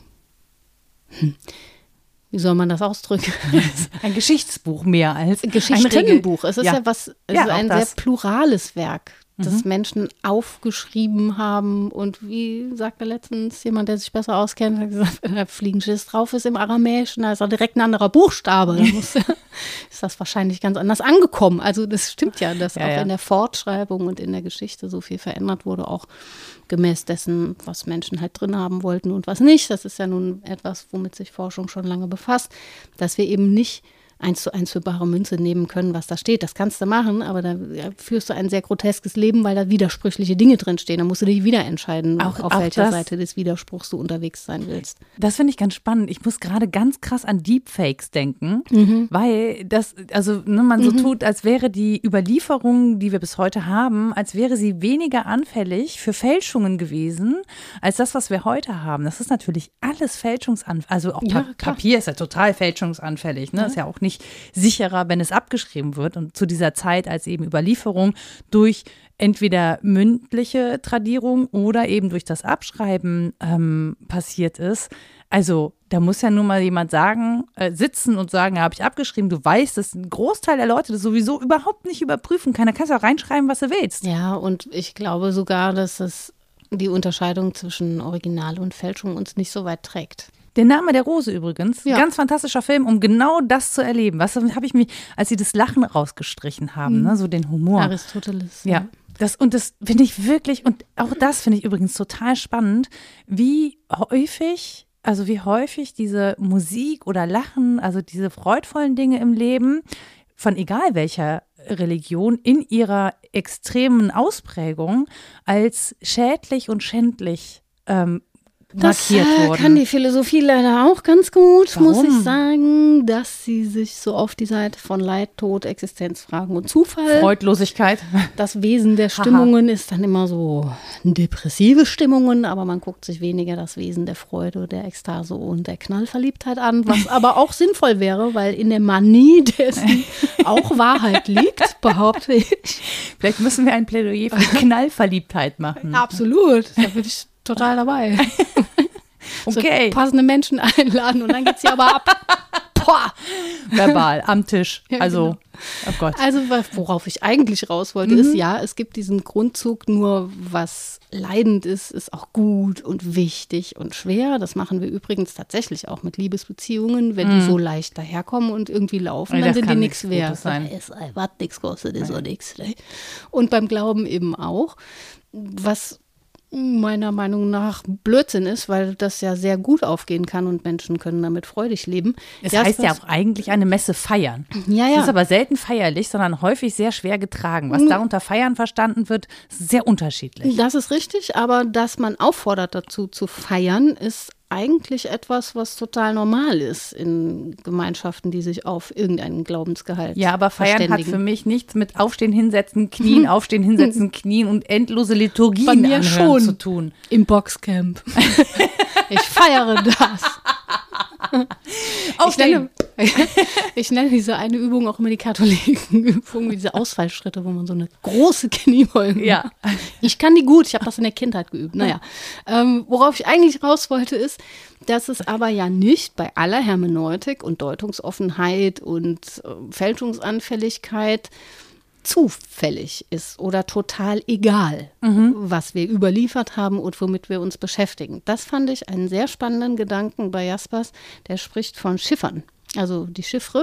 hm, wie soll man das ausdrücken? Ein Geschichtsbuch mehr als Geschichtenbuch. Es ist ja, ja was, es ja, ist ein das. sehr plurales Werk, das mhm. Menschen aufgeschrieben haben. Und wie sagte letztens jemand, der sich besser auskennt, hat gesagt, wenn da Fliegenschiss drauf ist im Aramäischen, da ist auch direkt ein anderer Buchstabe. Da muss, ist das wahrscheinlich ganz anders angekommen. Also das stimmt ja, dass ja, auch ja. in der Fortschreibung und in der Geschichte so viel verändert wurde, auch gemäß dessen, was Menschen halt drin haben wollten und was nicht. Das ist ja nun etwas, womit sich Forschung schon lange befasst, dass wir eben nicht eins zu eins für bare Münze nehmen können, was da steht. Das kannst du machen, aber da führst du ein sehr groteskes Leben, weil da widersprüchliche Dinge drinstehen. Da musst du dich wieder entscheiden, auch, auf auch welcher das, Seite des Widerspruchs du unterwegs sein willst. Das finde ich ganz spannend. Ich muss gerade ganz krass an Deepfakes denken, mhm. weil das, also ne, man so mhm. tut, als wäre die Überlieferung, die wir bis heute haben, als wäre sie weniger anfällig für Fälschungen gewesen, als das, was wir heute haben. Das ist natürlich alles fälschungsanfällig. Also auch ja, pa- Papier ist ja total fälschungsanfällig. Ne? Ja. Ist ja auch nicht sicherer, wenn es abgeschrieben wird. Und zu dieser Zeit, als eben Überlieferung durch entweder mündliche Tradierung oder eben durch das Abschreiben ähm, passiert ist. Also da muss ja nur mal jemand sagen, äh, sitzen und sagen, ja, habe ich abgeschrieben. Du weißt, dass ein Großteil der Leute das sowieso überhaupt nicht überprüfen kann. Da kannst du auch reinschreiben, was du willst. Ja, und ich glaube sogar, dass es die Unterscheidung zwischen Original und Fälschung uns nicht so weit trägt. Der Name der Rose übrigens, ja. Ganz fantastischer Film, um genau das zu erleben. Was habe ich mich, als sie das Lachen rausgestrichen haben, mhm. ne, so den Humor. Aristoteles. Ja. ja. Das, und das finde ich wirklich, und auch das finde ich übrigens total spannend, wie häufig, also wie häufig diese Musik oder Lachen, also diese freudvollen Dinge im Leben, von egal welcher Religion in ihrer extremen Ausprägung als schädlich und schändlich ähm, markiert das, äh, wurden. kann die Philosophie leider auch ganz gut, Warum? muss ich sagen, dass sie sich so auf die Seite von Leid, Tod, Existenzfragen und Zufall. Freudlosigkeit. Das Wesen der Stimmungen ist dann immer so depressive Stimmungen, aber man guckt sich weniger das Wesen der Freude, der Ekstase und der Knallverliebtheit an, was aber auch sinnvoll wäre, weil in der Manie dessen auch Wahrheit liegt, behaupte ich. Vielleicht müssen wir ein Plädoyer für Knallverliebtheit machen. Absolut, da bin ich total dabei. Okay. So passende Menschen einladen und dann geht's hier aber ab. Boah. Verbal, am Tisch. Ja, Also, genau. oh Gott. Also worauf ich eigentlich raus wollte, Mhm. ist ja, es gibt diesen Grundzug, nur was leidend ist, ist auch gut und wichtig und schwer. Das machen wir übrigens tatsächlich auch mit Liebesbeziehungen. Wenn die so leicht daherkommen und irgendwie laufen, Ja, dann das sind die kann nichts nichts wert. Gutes sein. Das ist, was nichts kostet, ist auch nichts. Ne? Und beim Glauben eben auch. Was meiner Meinung nach Blödsinn ist, weil das ja sehr gut aufgehen kann und Menschen können damit freudig leben. Es Das, heißt ja was- auch eigentlich eine Messe feiern. Ja, Es ja. ist aber selten feierlich, sondern häufig sehr schwer getragen. Was da unter Feiern verstanden wird, ist sehr unterschiedlich. Das ist richtig, aber dass man auffordert dazu zu feiern, ist eigentlich etwas, was total normal ist in Gemeinschaften, die sich auf irgendeinen Glaubensgehalt Ja, aber Feiern hat verständigen. für mich nichts mit Aufstehen, Hinsetzen, Knien, Aufstehen, Hinsetzen, Knien und endlose Liturgien Bei mir anhören schon. zu tun. Im Boxcamp. Ich feiere das. Ich nenne, ich nenne diese eine Übung auch immer die Katholikenübung, diese Ausfallschritte, wo man so eine große Kniebeuge Ja. macht. Ich kann die gut, ich habe das in der Kindheit geübt. Naja, ähm, worauf ich eigentlich raus wollte, ist, dass es aber ja nicht bei aller Hermeneutik und Deutungsoffenheit und äh, Fälschungsanfälligkeit zufällig ist oder total egal, was wir überliefert haben und womit wir uns beschäftigen. Das fand ich einen sehr spannenden Gedanken bei Jaspers, der spricht von Chiffern. Also die Chiffre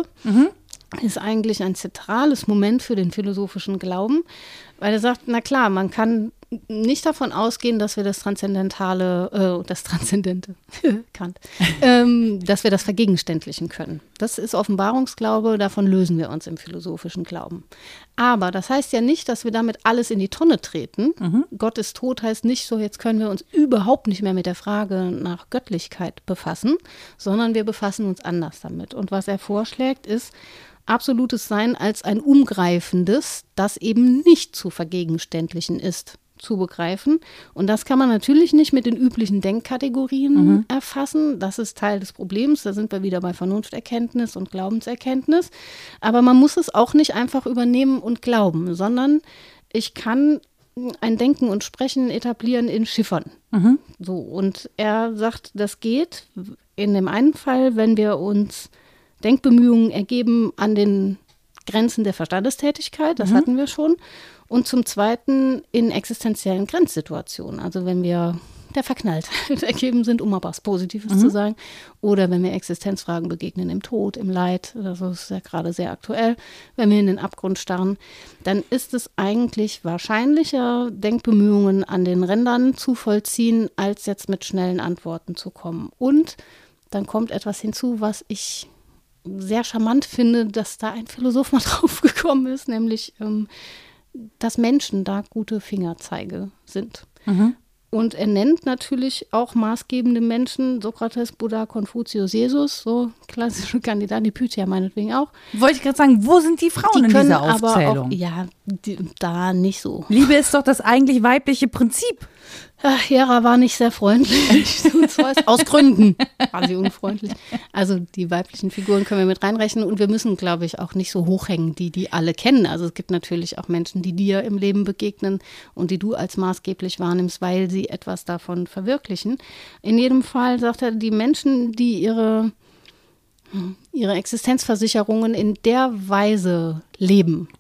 ist eigentlich ein zentrales Moment für den philosophischen Glauben, weil er sagt, na klar, man kann nicht davon ausgehen, dass wir das Transzendentale, äh, das Transzendente, Kant, ähm, dass wir das vergegenständlichen können. Das ist Offenbarungsglaube, davon lösen wir uns im philosophischen Glauben. Aber das heißt ja nicht, dass wir damit alles in die Tonne treten. Mhm. Gott ist tot heißt nicht so, jetzt können wir uns überhaupt nicht mehr mit der Frage nach Göttlichkeit befassen, sondern wir befassen uns anders damit. Und was er vorschlägt, ist, absolutes Sein als ein umgreifendes, das eben nicht zu vergegenständlichen ist, zu begreifen. Und das kann man natürlich nicht mit den üblichen Denkkategorien mhm. erfassen. Das ist Teil des Problems. Da sind wir wieder bei Vernunfterkenntnis und Glaubenserkenntnis. Aber man muss es auch nicht einfach übernehmen und glauben, sondern ich kann ein Denken und Sprechen etablieren in Chiffern. Mhm. So, und er sagt, das geht in dem einen Fall, wenn wir uns Denkbemühungen ergeben an den Grenzen der Verstandestätigkeit, das mhm. hatten wir schon. Und zum Zweiten in existenziellen Grenzsituationen. Also wenn wir der Verknalltheit ergeben sind, um mal was Positives mhm. zu sagen. Oder wenn wir Existenzfragen begegnen im Tod, im Leid, das ist ja gerade sehr aktuell, wenn wir in den Abgrund starren, dann ist es eigentlich wahrscheinlicher, Denkbemühungen an den Rändern zu vollziehen, als jetzt mit schnellen Antworten zu kommen. Und dann kommt etwas hinzu, was ich sehr charmant finde, dass da ein Philosoph mal drauf gekommen ist, nämlich ähm, dass Menschen da gute Fingerzeige sind. Mhm. Und er nennt natürlich auch maßgebende Menschen, Sokrates, Buddha, Konfuzius, Jesus, so klassische Kandidaten, die Pythia meinetwegen auch. Wollte ich gerade sagen, wo sind die Frauen Die in können dieser aber Aufzählung? auch, ja, die, da nicht so. Liebe ist doch das eigentlich weibliche Prinzip. Ach, Hera war nicht sehr freundlich zu Zeus. Aus Gründen war sie unfreundlich. Also die weiblichen Figuren können wir mit reinrechnen und wir müssen, glaube ich, auch nicht so hochhängen, die die alle kennen. Also es gibt natürlich auch Menschen, die dir im Leben begegnen und die du als maßgeblich wahrnimmst, weil sie etwas davon verwirklichen. In jedem Fall sagt er, die Menschen, die ihre, ihre Existenzversicherungen in der Weise leben,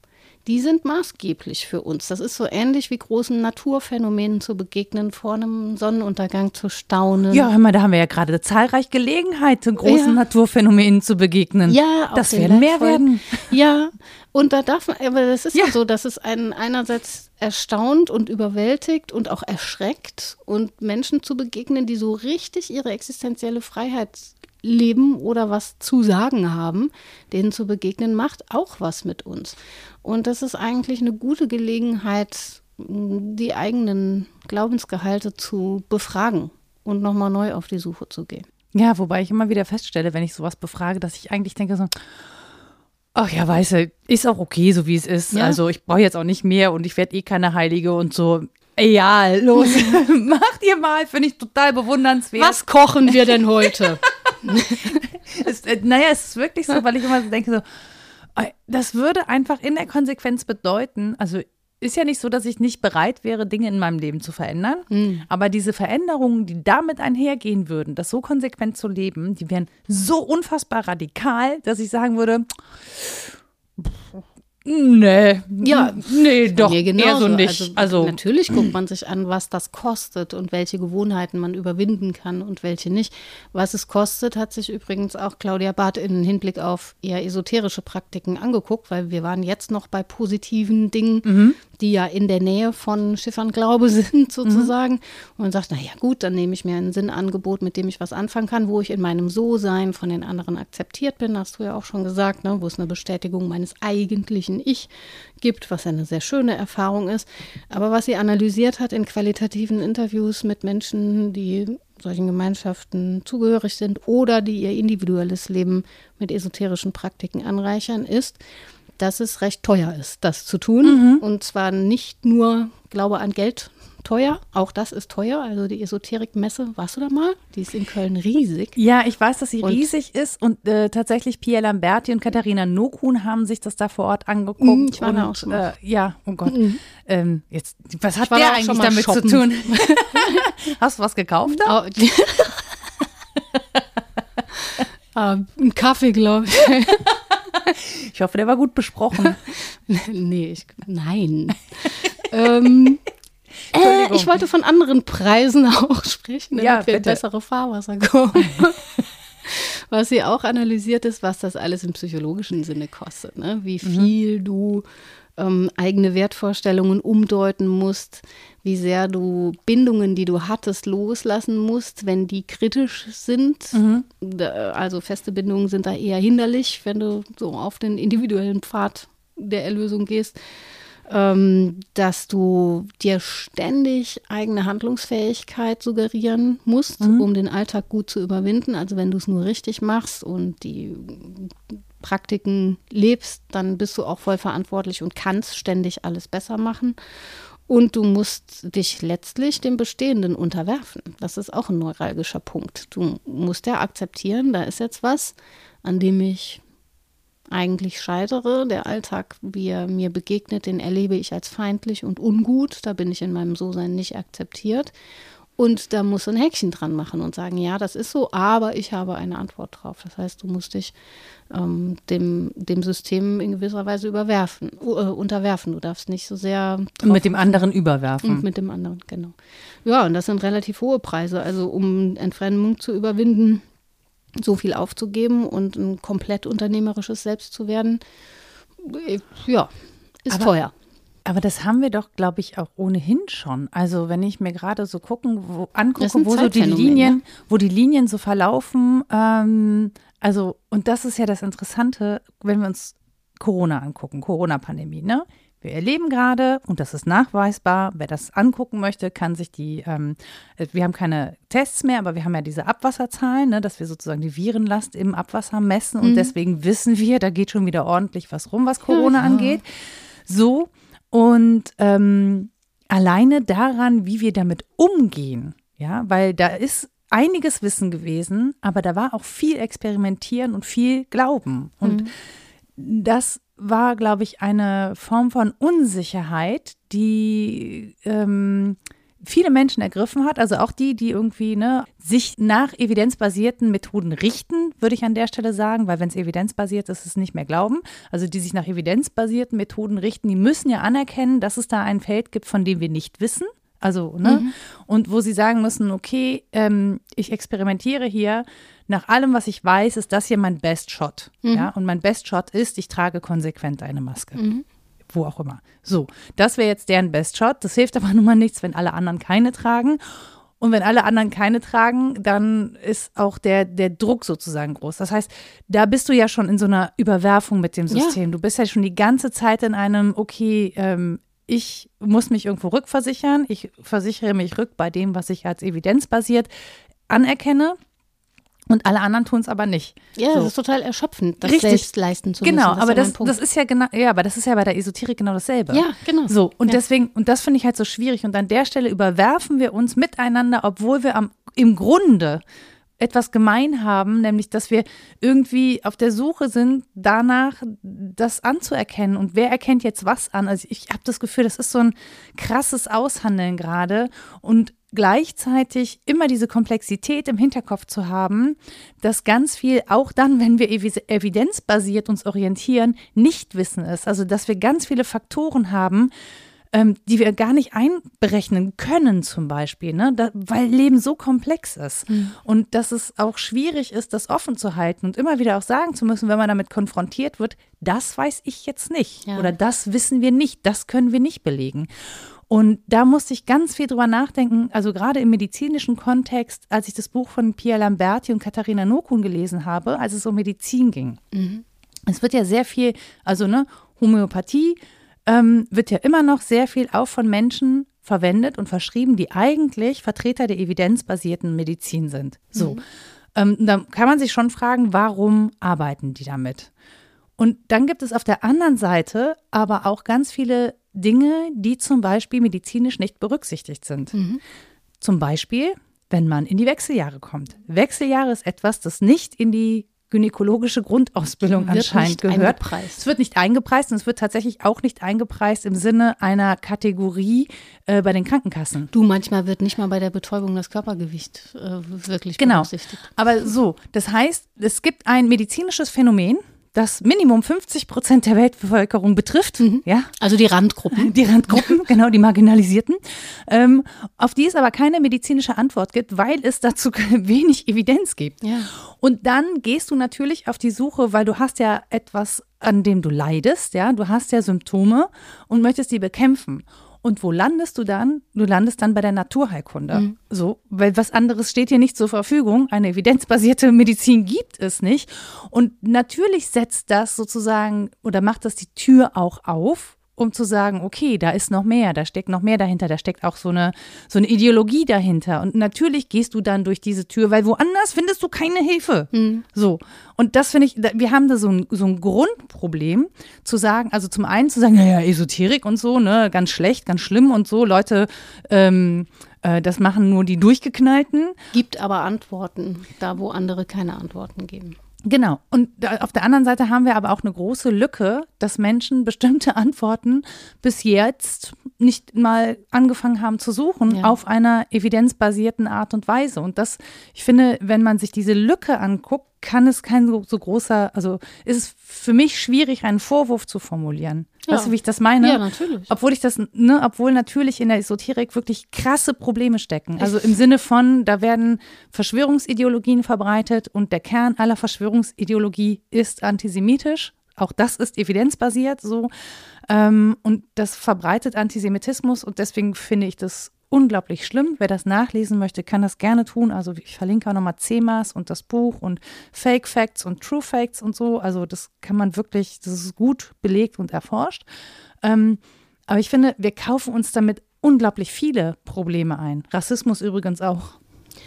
die sind maßgeblich für uns. Das ist so ähnlich wie großen Naturphänomenen zu begegnen, vor einem Sonnenuntergang zu staunen. Ja, hör mal, da haben wir ja gerade zahlreich Gelegenheit, großen ja. Naturphänomenen zu begegnen. Ja, das werden mehr werden. Ja, und da darf man, aber das ist ja, ja so, dass es einen einerseits erstaunt und überwältigt und auch erschreckt und Menschen zu begegnen, die so richtig ihre existenzielle Freiheit leben oder was zu sagen haben, denen zu begegnen, macht auch was mit uns. Und das ist eigentlich eine gute Gelegenheit, die eigenen Glaubensgehalte zu befragen und nochmal neu auf die Suche zu gehen. Ja, wobei ich immer wieder feststelle, wenn ich sowas befrage, dass ich eigentlich denke so, ach ja, weißt du, ist auch okay, so wie es ist. Ja. Also ich brauche jetzt auch nicht mehr und ich werde eh keine Heilige und so. Ja, los, macht ihr mal, finde ich total bewundernswert. Was kochen wir denn heute? es, äh, naja, es ist wirklich so, weil ich immer so denke, so, das würde einfach in der Konsequenz bedeuten, also ist ja nicht so, dass ich nicht bereit wäre, Dinge in meinem Leben zu verändern, mhm. aber diese Veränderungen, die damit einhergehen würden, das so konsequent zu leben, die wären so unfassbar radikal, dass ich sagen würde, nee, ja, nee, doch, eher so nicht. Also, also natürlich guckt man sich an, was das kostet und welche Gewohnheiten man überwinden kann und welche nicht. Was es kostet, hat sich übrigens auch Claudia Barth in Hinblick auf eher esoterische Praktiken angeguckt, weil wir waren jetzt noch bei positiven Dingen, mhm. die ja in der Nähe von Schiffern Glaube sind sozusagen. Mhm. Und man sagt, naja gut, dann nehme ich mir ein Sinnangebot, mit dem ich was anfangen kann, wo ich in meinem So-Sein von den anderen akzeptiert bin, hast du ja auch schon gesagt, ne? Wo es eine Bestätigung meines eigentlichen Ich gibt, was ja eine sehr schöne Erfahrung ist. Aber was sie analysiert hat in qualitativen Interviews mit Menschen, die solchen Gemeinschaften zugehörig sind oder die ihr individuelles Leben mit esoterischen Praktiken anreichern, ist, dass es recht teuer ist, das zu tun. Mhm. Und zwar nicht nur Glaube an Geld teuer, auch das ist teuer. Also die Esoterikmesse, warst du da mal? Die ist in Köln riesig. Ja, ich weiß, dass sie und riesig ist und äh, tatsächlich Pia Lamberti und Katharina Nokun haben sich das da vor Ort angeguckt. Ich war und, da auch schon mal. Äh, ja, oh Gott. Mhm. Ähm, jetzt, was hat der eigentlich damit shoppen. zu tun? Hast du was gekauft da? Oh, ah, ein Kaffee, glaube ich. Ich hoffe, der war gut besprochen. nee, ich, nein. ähm, äh, ich wollte von anderen Preisen auch sprechen, damit ja, wir in bessere Fahrwasser kommen. Was sie auch analysiert ist, was das alles im psychologischen Sinne kostet. Ne? Wie viel mhm. du ähm, eigene Wertvorstellungen umdeuten musst, wie sehr du Bindungen, die du hattest, loslassen musst, wenn die kritisch sind. Mhm. Also feste Bindungen sind da eher hinderlich, wenn du so auf den individuellen Pfad der Erlösung gehst. Ähm, dass du dir ständig eigene Handlungsfähigkeit suggerieren musst, mhm. um den Alltag gut zu überwinden. Also wenn du es nur richtig machst und die Praktiken lebst, dann bist du auch voll verantwortlich und kannst ständig alles besser machen. Und du musst dich letztlich dem Bestehenden unterwerfen. Das ist auch ein neuralgischer Punkt. Du musst ja akzeptieren, da ist jetzt was, an dem ich eigentlich scheitere. Der Alltag, wie er mir begegnet, den erlebe ich als feindlich und ungut. Da bin ich in meinem So-Sein nicht akzeptiert. Und da musst du ein Häkchen dran machen und sagen, ja, das ist so, aber ich habe eine Antwort drauf. Das heißt, du musst dich ähm, dem, dem System in gewisser Weise überwerfen, äh, unterwerfen. Du darfst nicht so sehr drauf mit dem anderen überwerfen. Und mit dem anderen, genau. Ja, und das sind relativ hohe Preise. Also um Entfremdung zu überwinden, so viel aufzugeben und ein komplett unternehmerisches Selbst zu werden, ja, ist aber, teuer. Aber das haben wir doch, glaube ich, auch ohnehin schon. Also wenn ich mir gerade so gucken, wo, angucke, wo so die Linien, ja? wo die Linien so verlaufen, ähm, also und das ist ja das Interessante, wenn wir uns Corona angucken, Corona-Pandemie, ne? Wir erleben gerade, und das ist nachweisbar, wer das angucken möchte, kann sich die, ähm, wir haben keine Tests mehr, aber wir haben ja diese Abwasserzahlen, ne, dass wir sozusagen die Virenlast im Abwasser messen und mhm. deswegen wissen wir, da geht schon wieder ordentlich was rum, was Corona ja, ja. angeht. So, und ähm, alleine daran, wie wir damit umgehen, ja, weil da ist einiges Wissen gewesen, aber da war auch viel Experimentieren und viel Glauben. Und mhm. das war, glaube ich, eine Form von Unsicherheit, die, ähm, viele Menschen ergriffen hat, also auch die, die irgendwie ne, sich nach evidenzbasierten Methoden richten, würde ich an der Stelle sagen, weil wenn es evidenzbasiert ist, ist es nicht mehr Glauben. Also die sich nach evidenzbasierten Methoden richten, die müssen ja anerkennen, dass es da ein Feld gibt, von dem wir nicht wissen. Also, ne? Mhm. Und wo sie sagen müssen, okay, ähm, ich experimentiere hier, nach allem, was ich weiß, ist das hier mein Best Shot. Mhm. Ja? Und mein Best Shot ist, ich trage konsequent eine Maske. Mhm. Wo auch immer. So, das wäre jetzt deren Best Shot. Das hilft aber nun mal nichts, wenn alle anderen keine tragen. Und wenn alle anderen keine tragen, dann ist auch der, der Druck sozusagen groß. Das heißt, da bist du ja schon in so einer Überwerfung mit dem System. Ja. Du bist ja schon die ganze Zeit in einem, okay, ähm, ich muss mich irgendwo rückversichern. Ich versichere mich rück bei dem, was ich als evidenzbasiert anerkenne. Und alle anderen tun es aber nicht. Ja, so. Das ist total erschöpfend, das Richtig. selbst leisten zu müssen. Genau, das aber das, das ist ja genau, ja, aber das ist ja bei der Esoterik genau dasselbe. Ja, genau. So, und ja. deswegen, und das finde ich halt so schwierig. Und an der Stelle überwerfen wir uns miteinander, obwohl wir am, im Grunde etwas gemein haben, nämlich, dass wir irgendwie auf der Suche sind, danach das anzuerkennen. Und wer erkennt jetzt was an? Also ich habe das Gefühl, das ist so ein krasses Aushandeln gerade und gleichzeitig immer diese Komplexität im Hinterkopf zu haben, dass ganz viel, auch dann, wenn wir evidenzbasiert uns orientieren, Nichtwissen ist. Also dass wir ganz viele Faktoren haben, ähm, die wir gar nicht einberechnen können zum Beispiel, ne? Da, weil Leben so komplex ist. Mhm. Und dass es auch schwierig ist, das offen zu halten und immer wieder auch sagen zu müssen, wenn man damit konfrontiert wird, das weiß ich jetzt nicht ja. oder das wissen wir nicht, das können wir nicht belegen. Und da musste ich ganz viel drüber nachdenken, also gerade im medizinischen Kontext, als ich das Buch von Pia Lamberti und Katharina Nokun gelesen habe, als es um Medizin ging. Mhm. Es wird ja sehr viel, also ne, Homöopathie ähm, wird ja immer noch sehr viel auch von Menschen verwendet und verschrieben, die eigentlich Vertreter der evidenzbasierten Medizin sind. So, mhm. ähm, da kann man sich schon fragen, warum arbeiten die damit? Und dann gibt es auf der anderen Seite aber auch ganz viele Dinge, die zum Beispiel medizinisch nicht berücksichtigt sind. Mhm. Zum Beispiel, wenn man in die Wechseljahre kommt. Wechseljahre ist etwas, das nicht in die gynäkologische Grundausbildung wird anscheinend gehört. Eingepreist. Es wird nicht eingepreist und es wird tatsächlich auch nicht eingepreist im Sinne einer Kategorie äh, bei den Krankenkassen. Du, manchmal wird nicht mal bei der Betäubung das Körpergewicht äh, wirklich genau. berücksichtigt. Aber so, das heißt, es gibt ein medizinisches Phänomen, das Minimum fünfzig Prozent der Weltbevölkerung betrifft. Mhm. Ja? Also die Randgruppen. Die Randgruppen, genau, die Marginalisierten. Ähm, auf die es aber keine medizinische Antwort gibt, weil es dazu wenig Evidenz gibt. Ja. Und dann gehst du natürlich auf die Suche, weil du hast ja etwas, an dem du leidest, ja, du hast ja Symptome und möchtest die bekämpfen. Und wo landest du dann? Du landest dann bei der Naturheilkunde. Mhm. So, weil was anderes steht hier nicht zur Verfügung. Eine evidenzbasierte Medizin gibt es nicht. Und natürlich setzt das sozusagen oder macht das die Tür auch auf, um zu sagen, okay, da ist noch mehr, da steckt noch mehr dahinter, da steckt auch so eine, so eine Ideologie dahinter. Und natürlich gehst du dann durch diese Tür, weil woanders findest du keine Hilfe. Mhm. So. Und das finde ich, wir haben da so ein, so ein Grundproblem, zu sagen, also zum einen zu sagen, naja, Esoterik und so, ne, ganz schlecht, ganz schlimm und so, Leute, ähm, äh, das machen nur die Durchgeknallten. Gibt aber Antworten, da wo andere keine Antworten geben. Genau. Und auf der anderen Seite haben wir aber auch eine große Lücke, dass Menschen bestimmte Antworten bis jetzt nicht mal angefangen haben zu suchen ja. auf einer evidenzbasierten Art und Weise. Und das, ich finde, wenn man sich diese Lücke anguckt, kann es kein so, so großer, also ist es für mich schwierig, einen Vorwurf zu formulieren. Ja. Weißt du, wie ich das meine? Ja, natürlich. Obwohl ich das, ne, obwohl natürlich in der Esoterik wirklich krasse Probleme stecken. Also im Sinne von, da werden Verschwörungsideologien verbreitet und der Kern aller Verschwörungsideologie ist antisemitisch. Auch das ist evidenzbasiert so. Ähm, und das verbreitet Antisemitismus und deswegen finde ich das unglaublich schlimm. Wer das nachlesen möchte, kann das gerne tun. Also ich verlinke auch nochmal C M A S und das Buch und Fake Facts und True Facts und so. Also das kann man wirklich, das ist gut belegt und erforscht. Ähm, aber ich finde, wir kaufen uns damit unglaublich viele Probleme ein. Rassismus übrigens auch.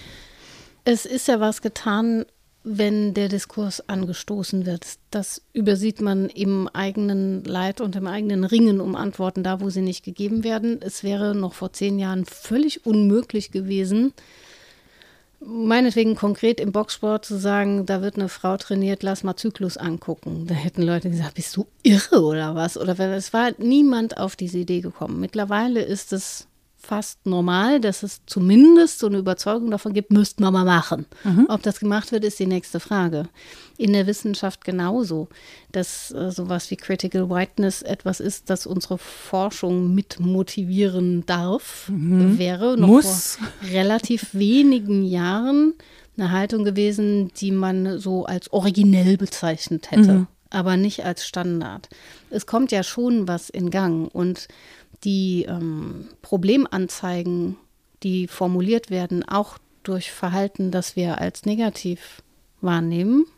Es ist ja was getan, wenn der Diskurs angestoßen wird. Das übersieht man im eigenen Leid und im eigenen Ringen um Antworten da, wo sie nicht gegeben werden. Es wäre noch vor zehn Jahren völlig unmöglich gewesen, meinetwegen konkret im Boxsport zu sagen, da wird eine Frau trainiert, lass mal Zyklus angucken. Da hätten Leute gesagt, bist du irre oder was? Oder es war niemand auf diese Idee gekommen. Mittlerweile ist es fast normal, dass es zumindest so eine Überzeugung davon gibt, müssten wir mal machen. Mhm. Ob das gemacht wird, ist die nächste Frage. In der Wissenschaft genauso, dass äh, sowas wie Critical Whiteness etwas ist, das unsere Forschung mit motivieren darf, mhm. wäre noch Muss. vor relativ wenigen Jahren eine Haltung gewesen, die man so als originell bezeichnet hätte, mhm. aber nicht als Standard. Es kommt ja schon was in Gang und die ähm, Problemanzeigen, die formuliert werden, auch durch Verhalten, das wir als negativ wahrnehmen,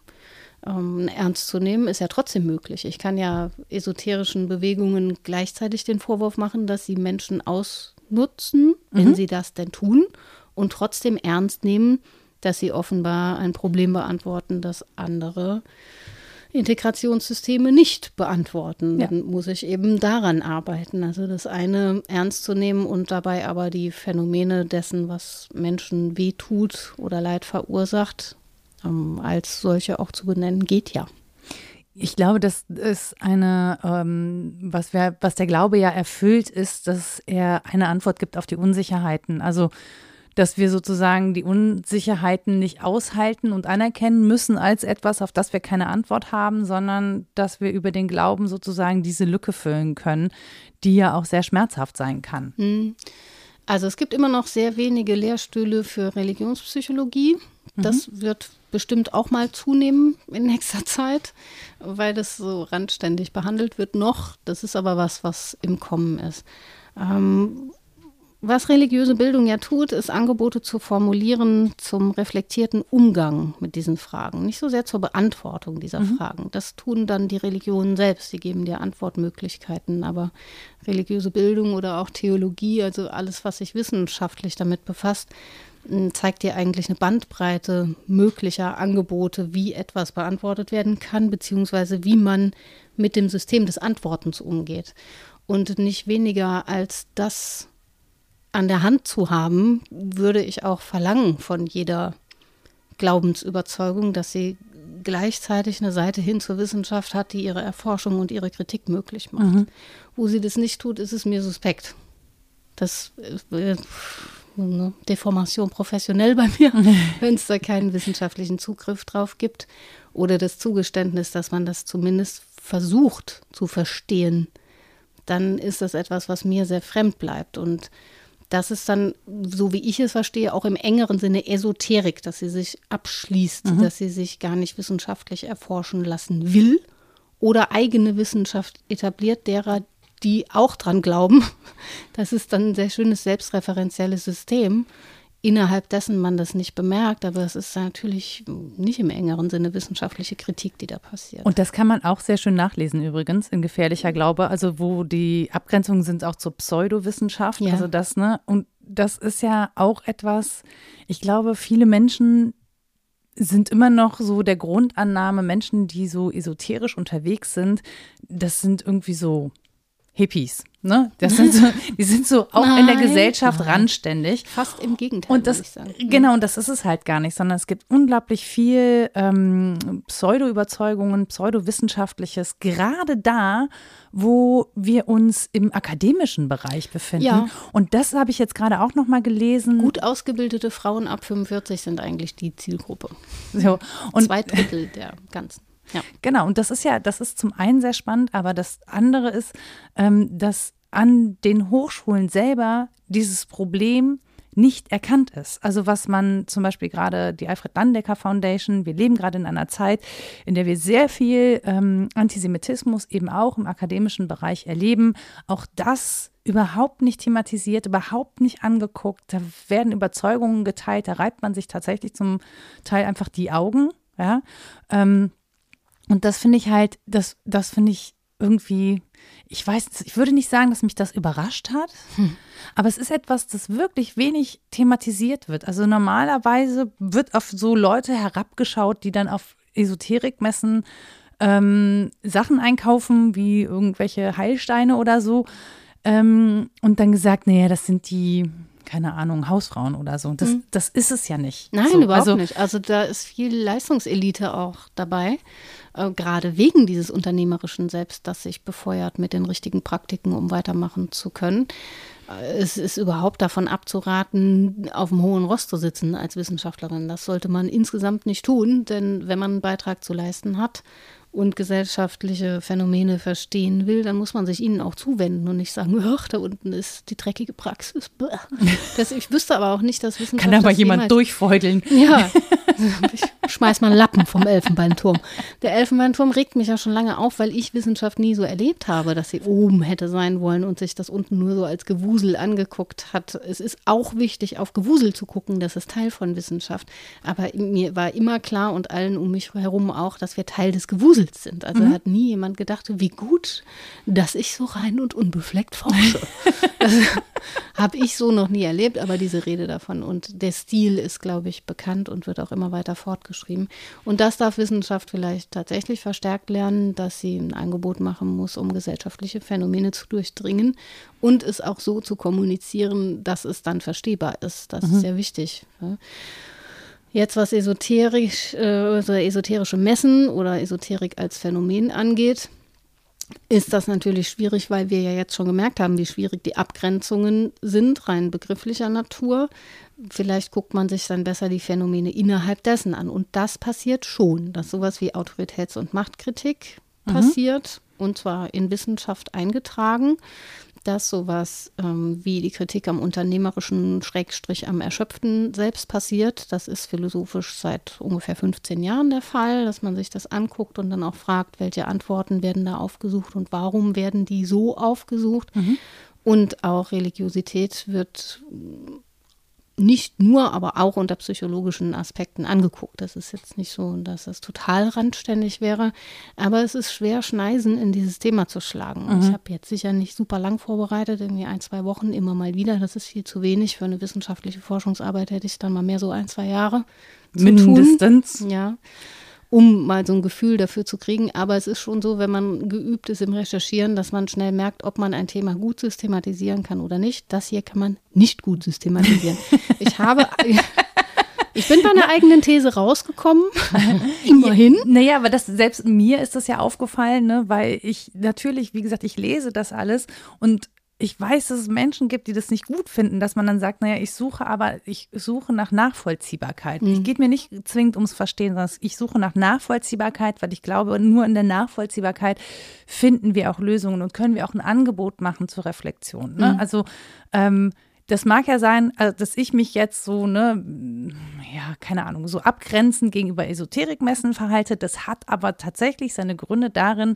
ähm, ernst zu nehmen, ist ja trotzdem möglich. Ich kann ja esoterischen Bewegungen gleichzeitig den Vorwurf machen, dass sie Menschen ausnutzen, wenn mhm. sie das denn tun, und trotzdem ernst nehmen, dass sie offenbar ein Problem beantworten, das andere Integrationssysteme nicht beantworten. Ja. Dann muss ich eben daran arbeiten. Also das eine ernst zu nehmen und dabei aber die Phänomene dessen, was Menschen wehtut oder Leid verursacht, ähm, als solche auch zu benennen, geht ja. Ich glaube, das ist eine, ähm, was, wir, was der Glaube ja erfüllt, ist, dass er eine Antwort gibt auf die Unsicherheiten. Also dass wir sozusagen die Unsicherheiten nicht aushalten und anerkennen müssen als etwas, auf das wir keine Antwort haben, sondern dass wir über den Glauben sozusagen diese Lücke füllen können, die ja auch sehr schmerzhaft sein kann. Also es gibt immer noch sehr wenige Lehrstühle für Religionspsychologie. Das mhm. wird bestimmt auch mal zunehmen in nächster Zeit, weil das so randständig behandelt wird noch. Das ist aber was, was im Kommen ist. Ähm, Was religiöse Bildung ja tut, ist Angebote zu formulieren zum reflektierten Umgang mit diesen Fragen. Nicht so sehr zur Beantwortung dieser mhm. Fragen. Das tun dann die Religionen selbst. Die geben dir Antwortmöglichkeiten. Aber religiöse Bildung oder auch Theologie, also alles, was sich wissenschaftlich damit befasst, zeigt dir eigentlich eine Bandbreite möglicher Angebote, wie etwas beantwortet werden kann, beziehungsweise wie man mit dem System des Antwortens umgeht. Und nicht weniger als das an der Hand zu haben, würde ich auch verlangen von jeder Glaubensüberzeugung, dass sie gleichzeitig eine Seite hin zur Wissenschaft hat, die ihre Erforschung und ihre Kritik möglich macht. Mhm. Wo sie das nicht tut, ist es mir suspekt. Das ist äh, eine Deformation professionell bei mir, mhm. wenn es da keinen wissenschaftlichen Zugriff drauf gibt. Oder das Zugeständnis, dass man das zumindest versucht zu verstehen, dann ist das etwas, was mir sehr fremd bleibt. Und das ist dann, so wie ich es verstehe, auch im engeren Sinne Esoterik, dass sie sich abschließt, mhm. dass sie sich gar nicht wissenschaftlich erforschen lassen will oder eigene Wissenschaft etabliert, derer, die auch dran glauben. Das ist dann ein sehr schönes selbstreferenzielles System, innerhalb dessen man das nicht bemerkt, aber es ist natürlich nicht im engeren Sinne wissenschaftliche Kritik, die da passiert. Und das kann man auch sehr schön nachlesen übrigens in Gefährlicher Glaube, also wo die Abgrenzungen sind auch zur Pseudowissenschaft, ja. also das, ne, und das ist ja auch etwas, ich glaube, viele Menschen sind immer noch so der Grundannahme, Menschen, die so esoterisch unterwegs sind, das sind irgendwie so Hippies, ne? Das sind so, die sind so auch nein, in der Gesellschaft nein. randständig. Fast im Gegenteil, und das, würde ich sagen. Genau, und das ist es halt gar nicht, sondern es gibt unglaublich viel ähm, Pseudo-Überzeugungen, Pseudowissenschaftliches, gerade da, wo wir uns im akademischen Bereich befinden. Ja. Und das habe ich jetzt gerade auch noch mal gelesen. Gut ausgebildete Frauen ab fünfundvierzig sind eigentlich die Zielgruppe. So, und zwei Drittel der ganzen. Ja. Genau, und das ist ja, das ist zum einen sehr spannend, aber das andere ist, ähm, dass an den Hochschulen selber dieses Problem nicht erkannt ist. Also was man zum Beispiel gerade die Alfred Landecker Foundation, wir leben gerade in einer Zeit, in der wir sehr viel ähm, Antisemitismus eben auch im akademischen Bereich erleben. Auch das überhaupt nicht thematisiert, überhaupt nicht angeguckt. Da werden Überzeugungen geteilt, da reibt man sich tatsächlich zum Teil einfach die Augen, ja, ähm, und das finde ich halt, das, das finde ich irgendwie, ich weiß, ich würde nicht sagen, dass mich das überrascht hat, hm. aber es ist etwas, das wirklich wenig thematisiert wird. Also normalerweise wird auf so Leute herabgeschaut, die dann auf Esoterikmessen ähm, Sachen einkaufen, wie irgendwelche Heilsteine oder so, ähm, und dann gesagt, naja, das sind die, keine Ahnung, Hausfrauen oder so. Das, hm. das ist es ja nicht. Nein, so, überhaupt also, nicht. Also da ist viel Leistungselite auch dabei. Äh, gerade wegen dieses unternehmerischen Selbst, das sich befeuert mit den richtigen Praktiken, um weitermachen zu können. es ist überhaupt davon abzuraten, auf dem hohen Ross zu sitzen als Wissenschaftlerin. Das sollte man insgesamt nicht tun, denn wenn man einen Beitrag zu leisten hat und gesellschaftliche Phänomene verstehen will, dann muss man sich ihnen auch zuwenden und nicht sagen, ach, da unten ist die dreckige Praxis. Das, ich wüsste aber auch nicht, dass Wissenschaft. Kann aber jemand durchfeudeln. Ja, ich schmeiß mal einen Lappen vom Elfenbeinturm. Der Elfenbeinturm regt mich ja schon lange auf, weil ich Wissenschaft nie so erlebt habe, dass sie oben hätte sein wollen und sich das unten nur so als Gewusel angeguckt hat. Es ist auch wichtig, auf Gewusel zu gucken, das ist Teil von Wissenschaft. Aber mir war immer klar und allen um mich herum auch, dass wir Teil des Gewusels sind. Also mhm. hat nie jemand gedacht, wie gut, dass ich so rein und unbefleckt forsche. Das habe ich so noch nie erlebt, aber diese Rede davon und der Stil ist, glaube ich, bekannt und wird auch immer weiter fortgeschrieben. Und das darf Wissenschaft vielleicht tatsächlich verstärkt lernen, dass sie ein Angebot machen muss, um gesellschaftliche Phänomene zu durchdringen und es auch so zu kommunizieren, dass es dann verstehbar ist. Das mhm. ist sehr wichtig. Ja. Jetzt, was esoterisch, äh, also esoterische Messen oder Esoterik als Phänomen angeht, ist das natürlich schwierig, weil wir ja jetzt schon gemerkt haben, wie schwierig die Abgrenzungen sind, rein begrifflicher Natur. Vielleicht guckt man sich dann besser die Phänomene innerhalb dessen an. Und das passiert schon, dass sowas wie Autoritäts- und Machtkritik mhm. passiert, und zwar in Wissenschaft eingetragen. Dass sowas ähm, wie die Kritik am unternehmerischen Schrägstrich am Erschöpften selbst passiert. Das ist philosophisch seit ungefähr fünfzehn Jahren der Fall, dass man sich das anguckt und dann auch fragt, welche Antworten werden da aufgesucht und warum werden die so aufgesucht. Mhm. Und auch Religiosität wird nicht nur, aber auch unter psychologischen Aspekten angeguckt. Das ist jetzt nicht so, dass das total randständig wäre, aber es ist schwer, Schneisen in dieses Thema zu schlagen. Und mhm. ich habe jetzt sicher nicht super lang vorbereitet, irgendwie ein, zwei Wochen immer mal wieder. Das ist viel zu wenig. Für eine wissenschaftliche Forschungsarbeit hätte ich dann mal mehr so ein, zwei Jahre zu Mindestens. tun. Ja. Um mal so ein Gefühl dafür zu kriegen. Aber es ist schon so, wenn man geübt ist im Recherchieren, dass man schnell merkt, ob man ein Thema gut systematisieren kann oder nicht. Das hier kann man nicht gut systematisieren. Ich habe, ich bin bei einer eigenen These rausgekommen, immerhin. Ja, naja, aber das, selbst mir ist das ja aufgefallen, ne, weil ich natürlich, wie gesagt, ich lese das alles und ich weiß, dass es Menschen gibt, die das nicht gut finden, dass man dann sagt, naja, ich suche aber, ich suche nach Nachvollziehbarkeit. Es mhm. geht mir nicht zwingend ums Verstehen, sondern ich suche nach Nachvollziehbarkeit, weil ich glaube, nur in der Nachvollziehbarkeit finden wir auch Lösungen und können wir auch ein Angebot machen zur Reflexion. Ne? Mhm. Also ähm, das mag ja sein, also, dass ich mich jetzt so, ne, ja, keine Ahnung, so abgrenzend gegenüber Esoterikmessen verhalte. Das hat aber tatsächlich seine Gründe darin,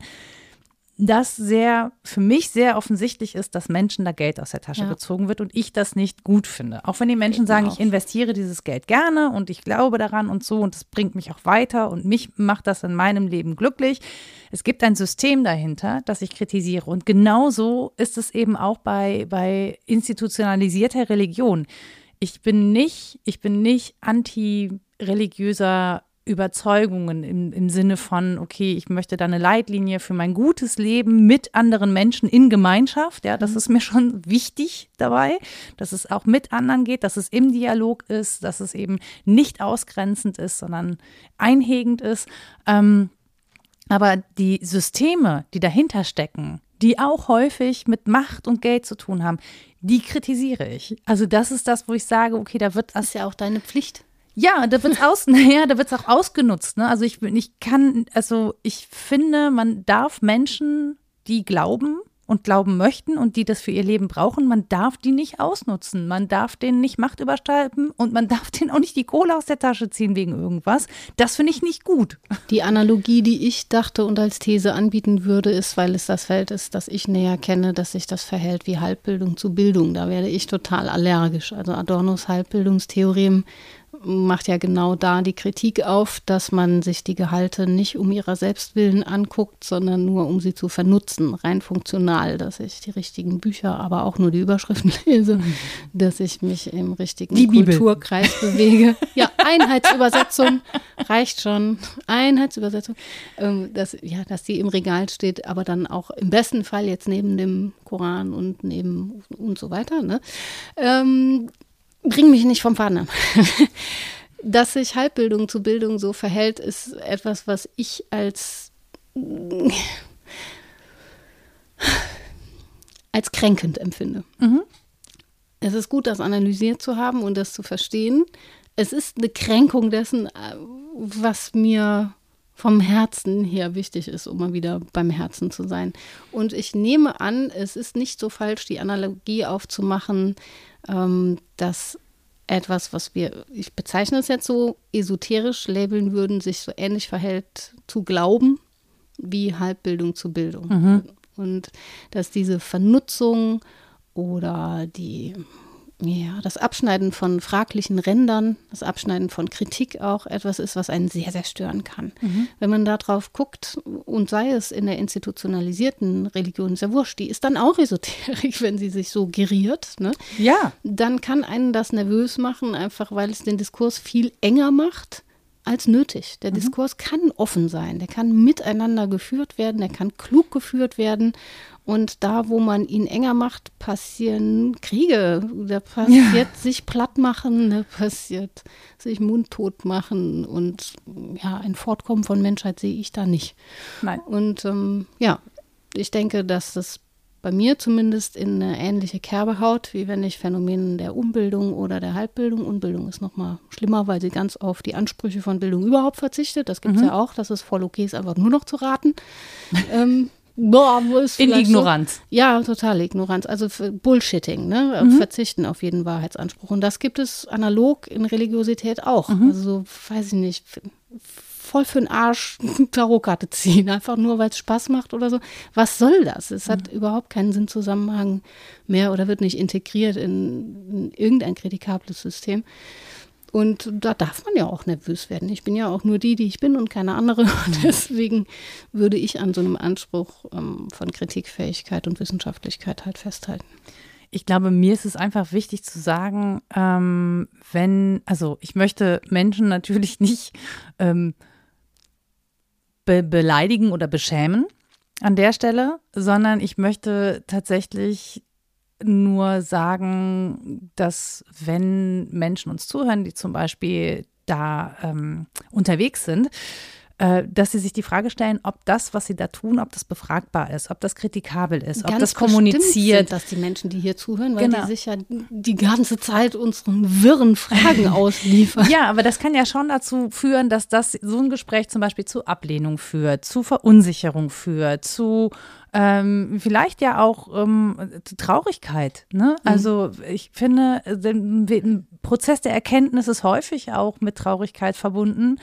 dass sehr, für mich sehr offensichtlich ist, dass Menschen da Geld aus der Tasche ja. gezogen wird und ich das nicht gut finde. Auch wenn die Menschen sagen, ich investiere dieses Geld gerne und ich glaube daran und so und es bringt mich auch weiter und mich macht das in meinem Leben glücklich. Es gibt ein System dahinter, das ich kritisiere und genauso ist es eben auch bei, bei institutionalisierter Religion. Ich bin nicht, ich bin nicht anti-religiöser Überzeugungen im, im Sinne von, okay, ich möchte da eine Leitlinie für mein gutes Leben mit anderen Menschen in Gemeinschaft. Ja, das ist mir schon wichtig dabei, dass es auch mit anderen geht, dass es im Dialog ist, dass es eben nicht ausgrenzend ist, sondern einhegend ist. Ähm, aber die Systeme, die dahinter stecken, die auch häufig mit Macht und Geld zu tun haben, die kritisiere ich. Also das ist das, wo ich sage, okay, da wird das ist ja auch deine Pflicht. Ja, da wird's aus, naja, da wird's auch ausgenutzt. Ne? Also ich, ich kann, also ich finde, man darf Menschen, die glauben und glauben möchten und die das für ihr Leben brauchen, man darf die nicht ausnutzen. Man darf denen nicht Macht überstülpen und man darf denen auch nicht die Kohle aus der Tasche ziehen wegen irgendwas. Das finde ich nicht gut. Die Analogie, die ich dachte und als These anbieten würde, ist, weil es das Feld ist, das ich näher kenne, dass sich das verhält wie Halbbildung zu Bildung. Da werde ich total allergisch. Also Adornos Halbbildungstheorem macht ja genau da die Kritik auf, dass man sich die Gehalte nicht um ihrer selbst willen anguckt, sondern nur um sie zu vernutzen, rein funktional, dass ich die richtigen Bücher, aber auch nur die Überschriften lese, mhm. dass ich mich im richtigen die Kulturkreis bewege. Ja, Einheitsübersetzung reicht schon. Einheitsübersetzung, ähm, dass, ja, dass die im Regal steht, aber dann auch im besten Fall jetzt neben dem Koran und neben und so weiter, ne? Ähm, Bring mich nicht vom Faden ab. Dass sich Halbbildung zu Bildung so verhält, ist etwas, was ich als, als kränkend empfinde. Mhm. Es ist gut, das analysiert zu haben und das zu verstehen. Es ist eine Kränkung dessen, was mir vom Herzen her wichtig ist, um mal wieder beim Herzen zu sein. Und ich nehme an, es ist nicht so falsch, die Analogie aufzumachen, ähm, dass etwas, was wir, ich bezeichne es jetzt so, esoterisch labeln würden, sich so ähnlich verhält zu Glauben wie Halbbildung zu Bildung. Mhm. Und dass diese Vernutzung oder die Ja, das Abschneiden von fraglichen Rändern, das Abschneiden von Kritik auch etwas ist, was einen sehr, sehr stören kann. Mhm. Wenn man da drauf guckt, und sei es in der institutionalisierten Religion, ist ja wurscht, die ist dann auch esoterisch, wenn sie sich so geriert, ne? Ja. Dann kann einen das nervös machen, einfach weil es den Diskurs viel enger macht als nötig. Der mhm. Diskurs kann offen sein, der kann miteinander geführt werden, der kann klug geführt werden. Und da, wo man ihn enger macht, passieren Kriege. Da passiert ja. sich platt machen, da passiert sich mundtot machen. Und ja, ein Fortkommen von Menschheit sehe ich da nicht. Nein. Und ähm, ja, ich denke, dass das bei mir zumindest in eine ähnliche Kerbe haut, wie wenn ich Phänomenen der Umbildung oder der Halbbildung, Unbildung ist noch mal schlimmer, weil sie ganz auf die Ansprüche von Bildung überhaupt verzichtet. Das gibt es mhm. ja auch, dass es voll okay ist, einfach nur noch zu raten. ähm, Boah, wo ist in Ignoranz. So? Ja, total Ignoranz. Also Bullshitting, ne? Mhm. Verzichten auf jeden Wahrheitsanspruch. Und das gibt es analog in Religiosität auch. Mhm. Also, weiß ich nicht, voll für den Arsch Tarotkarte ziehen, einfach nur, weil es Spaß macht oder so. Was soll das? Es hat mhm. überhaupt keinen Sinnzusammenhang mehr oder wird nicht integriert in, in irgendein kritikables System. Und da darf man ja auch nervös werden. Ich bin ja auch nur die, die ich bin und keine andere. Und deswegen würde ich an so einem Anspruch ähm, von Kritikfähigkeit und Wissenschaftlichkeit halt festhalten. Ich glaube, mir ist es einfach wichtig zu sagen, ähm, wenn, also ich möchte Menschen natürlich nicht ähm, be- beleidigen oder beschämen an der Stelle, sondern ich möchte tatsächlich nur sagen, dass wenn Menschen uns zuhören, die zum Beispiel da ähm, unterwegs sind, äh, dass sie sich die Frage stellen, ob das, was sie da tun, ob das befragbar ist, ob das kritikabel ist, Ganz ob das kommuniziert. Sind das die Menschen, die hier zuhören, weil genau. die sich ja die ganze Zeit unseren wirren Fragen ausliefern. Ja, aber das kann ja schon dazu führen, dass das so ein Gespräch zum Beispiel zu Ablehnung führt, zu Verunsicherung führt, zu Ähm, vielleicht ja auch ähm, Traurigkeit. Ne? Also ich finde, ein Prozess der Erkenntnis ist häufig auch mit Traurigkeit verbunden,